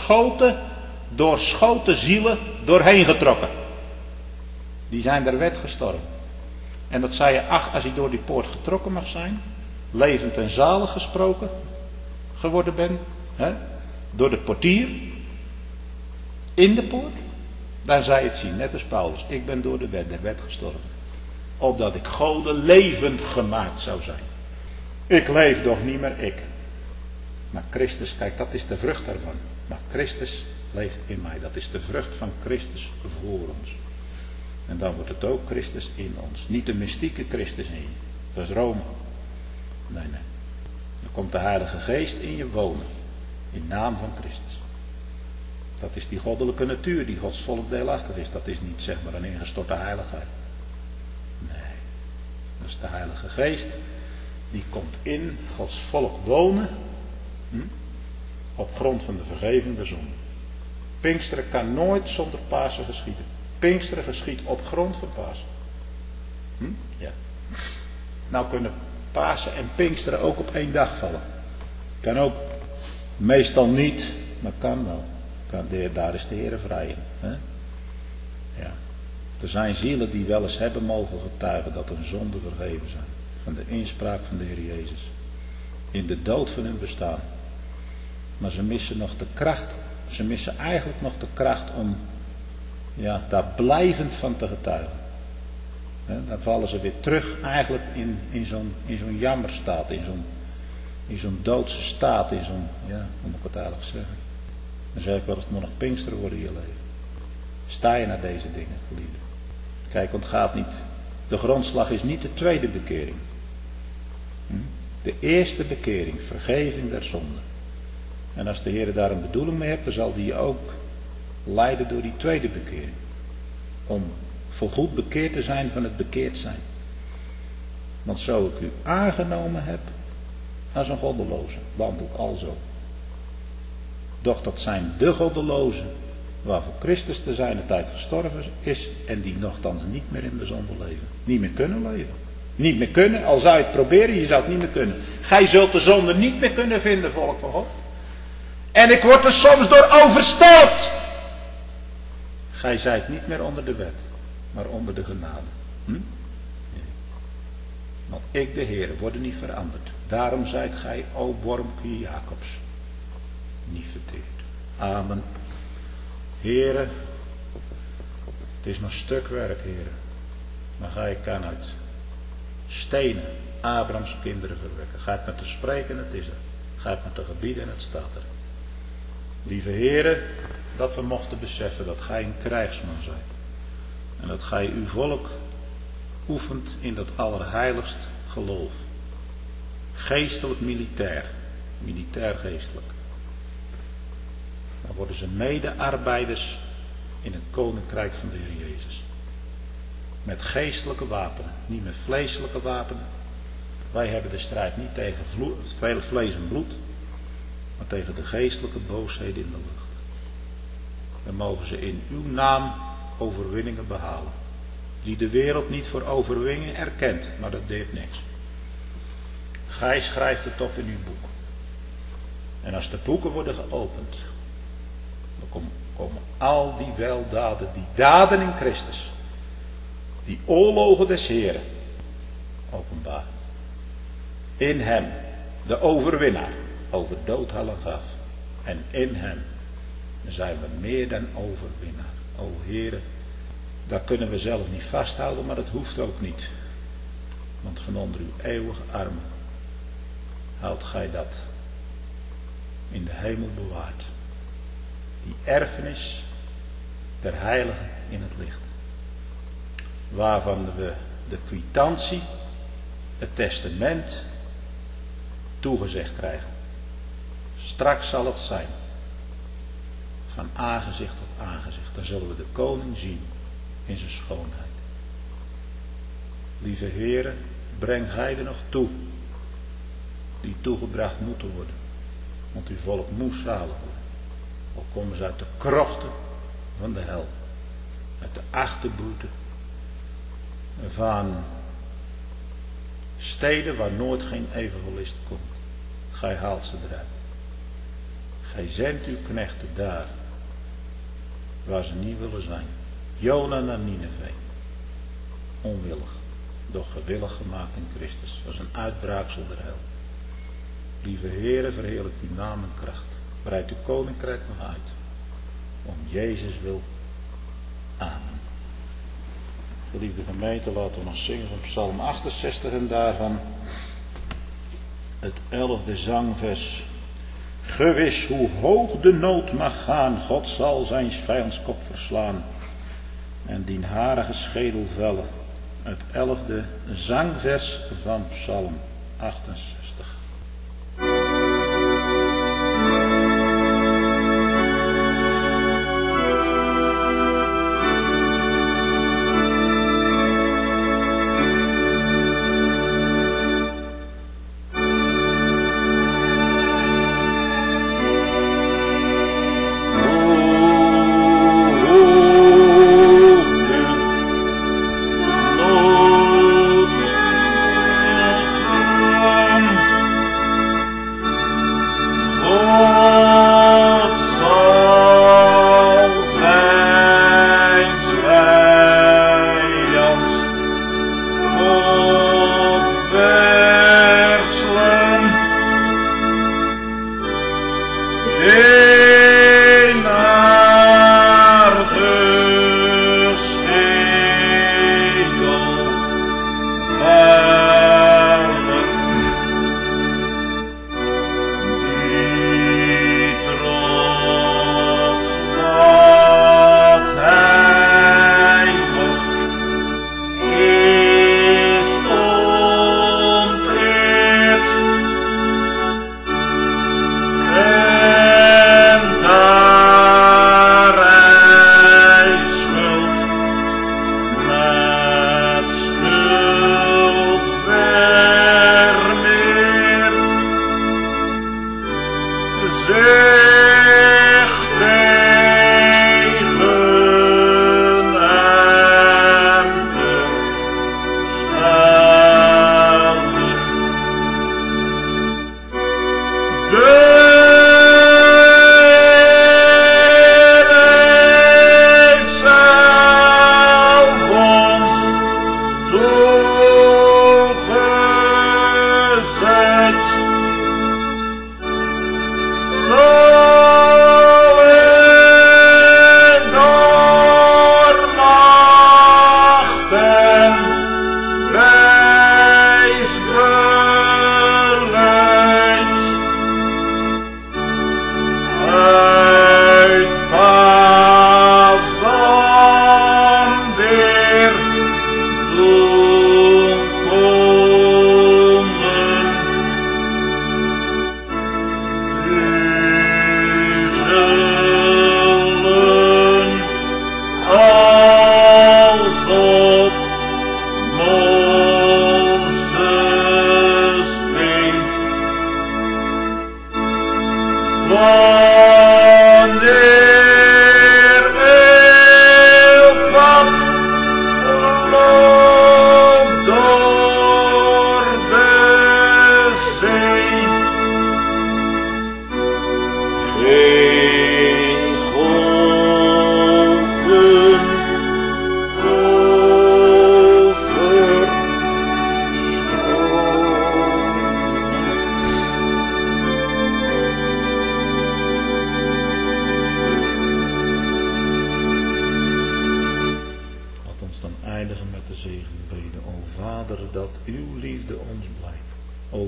doorschoten zielen doorheen getrokken. Die zijn der wet gestorven. En dat zei je, als je door die poort getrokken mag zijn. Levend en zalig gesproken geworden bent. Door de portier. In de poort. Dan zou je het zien, net als Paulus. Ik ben door de wet der wet gestorven. Opdat ik Gode levend gemaakt zou zijn. Ik leef doch niet meer ik. Maar Christus, kijk, dat is de vrucht daarvan. Maar Christus leeft in mij. Dat is de vrucht van Christus voor ons. En dan wordt het ook Christus in ons. Niet de mystieke Christus in je. Dat is Rome. Nee. Dan komt de Heilige Geest in je wonen. In naam van Christus. Dat is die goddelijke natuur die Gods volk deelachtig is. Dat is niet zeg maar een ingestorte heiligheid. Nee. Dat is de Heilige Geest. Die komt in Gods volk wonen. Op grond van de vergeving der zonde. Pinksteren kan nooit zonder Pasen geschieden. Pinksteren geschiet op grond van Pasen. Ja. Nou kunnen Pasen en Pinksteren ook op één dag vallen. Kan ook. Meestal niet, maar kan wel. Daar is de Heer vrij in. Hè? Ja. Er zijn zielen die wel eens hebben mogen getuigen dat hun zonden vergeven zijn. Van de inspraak van de Heer Jezus. In de dood van hun bestaan. Maar ze missen nog de kracht. Ze missen eigenlijk nog de kracht om daar blijvend van te getuigen. Dan vallen ze weer terug eigenlijk in zo'n jammerstaat. In zo'n doodse staat. Hoe moet ik het eigenlijk zeggen? Dan zeg ik wel, het moet nog Pinkster worden in je leven. Sta je naar deze dingen, geliefde. Kijk, want het gaat niet. De grondslag is niet de tweede bekering. De eerste bekering, vergeving der zonde. En als de Heer daar een bedoeling mee hebt, dan zal die je ook leiden door die tweede bekering. Om voorgoed bekeerd te zijn van het bekeerd zijn. Want zo ik u aangenomen heb als een goddeloze, wandelt alzo. Doch dat zijn de goddelozen, waarvoor Christus te zijner tijd gestorven is en die nochtans niet meer in bijzonder leven. Niet meer kunnen leven. Niet meer kunnen, al zou je het proberen, je zou het niet meer kunnen. Gij zult de zonde niet meer kunnen vinden, volk van God. En ik word er soms door overstelpt. Gij zijt niet meer onder de wet, maar onder de genade. Nee. Want ik, de Heer, word niet veranderd. Daarom zijt gij, o wormpje Jacobs, niet verteerd. Amen. Here, het is nog stuk werk, Here. Maar gij kan uit stenen Abrahams kinderen verwekken. Gaat met te spreken, het is er. Gaat met te gebieden en het staat er. Lieve Here, dat we mochten beseffen dat gij een krijgsman zijt. En dat gij uw volk oefent in dat allerheiligst geloof. Geestelijk militair. Militair geestelijk. Dan worden ze mede-arbeiders in het koninkrijk van de Heer Jezus. Met geestelijke wapenen. Niet met vleeselijke wapenen. Wij hebben de strijd niet tegen veel vlees en bloed. Maar tegen de geestelijke boosheden in de lucht. Dan mogen ze in uw naam overwinningen behalen. Die de wereld niet voor overwinning erkent. Maar dat deed niks. Gij schrijft het op in uw boek. En als de boeken worden geopend, dan komen al die weldaden, die daden in Christus, die oorlogen des Heren, openbaar. In hem, de overwinnaar, over dood, hel en graf. En in hem zijn we meer dan overwinnaar. O Heere, dat kunnen we zelf niet vasthouden, maar dat hoeft ook niet. Want van onder uw eeuwige armen houdt gij dat in de hemel bewaard. Die erfenis der heiligen in het licht. Waarvan we de kwitantie, het testament, toegezegd krijgen. Straks zal het zijn. Van aangezicht tot aangezicht. Dan zullen we de koning zien in zijn schoonheid. Lieve Heere, breng gij er nog toe. Die toegebracht moeten worden. Want uw volk moest zalig worden. Al komen ze uit de krochten van de hel. Uit de achterboete. Van steden waar nooit geen evangelist komt. Gij haalt ze eruit. Gij zendt uw knechten daar. Waar ze niet willen zijn. Jona naar Nineveh. Onwillig. Doch gewillig gemaakt in Christus. Dat is een uitbraaksel der hel. Lieve Heere, verheerlijk uw naam en kracht. Breid uw koninkrijk nog uit. Om Jezus wil. Amen. Geliefde gemeente, laten we nog zingen van Psalm 68 en daarvan het 11e zangvers. Gewis hoe hoog de nood mag gaan, God zal zijn vijands kop verslaan en dien harige schedel vellen. Het 11e zangvers van Psalm 68. Amen.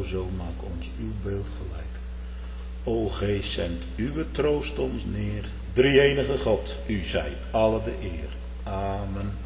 zo maak ons uw beeld gelijk. O Geest, zend uw troost ons neer. Drie-enige God, u zij alle de eer. Amen.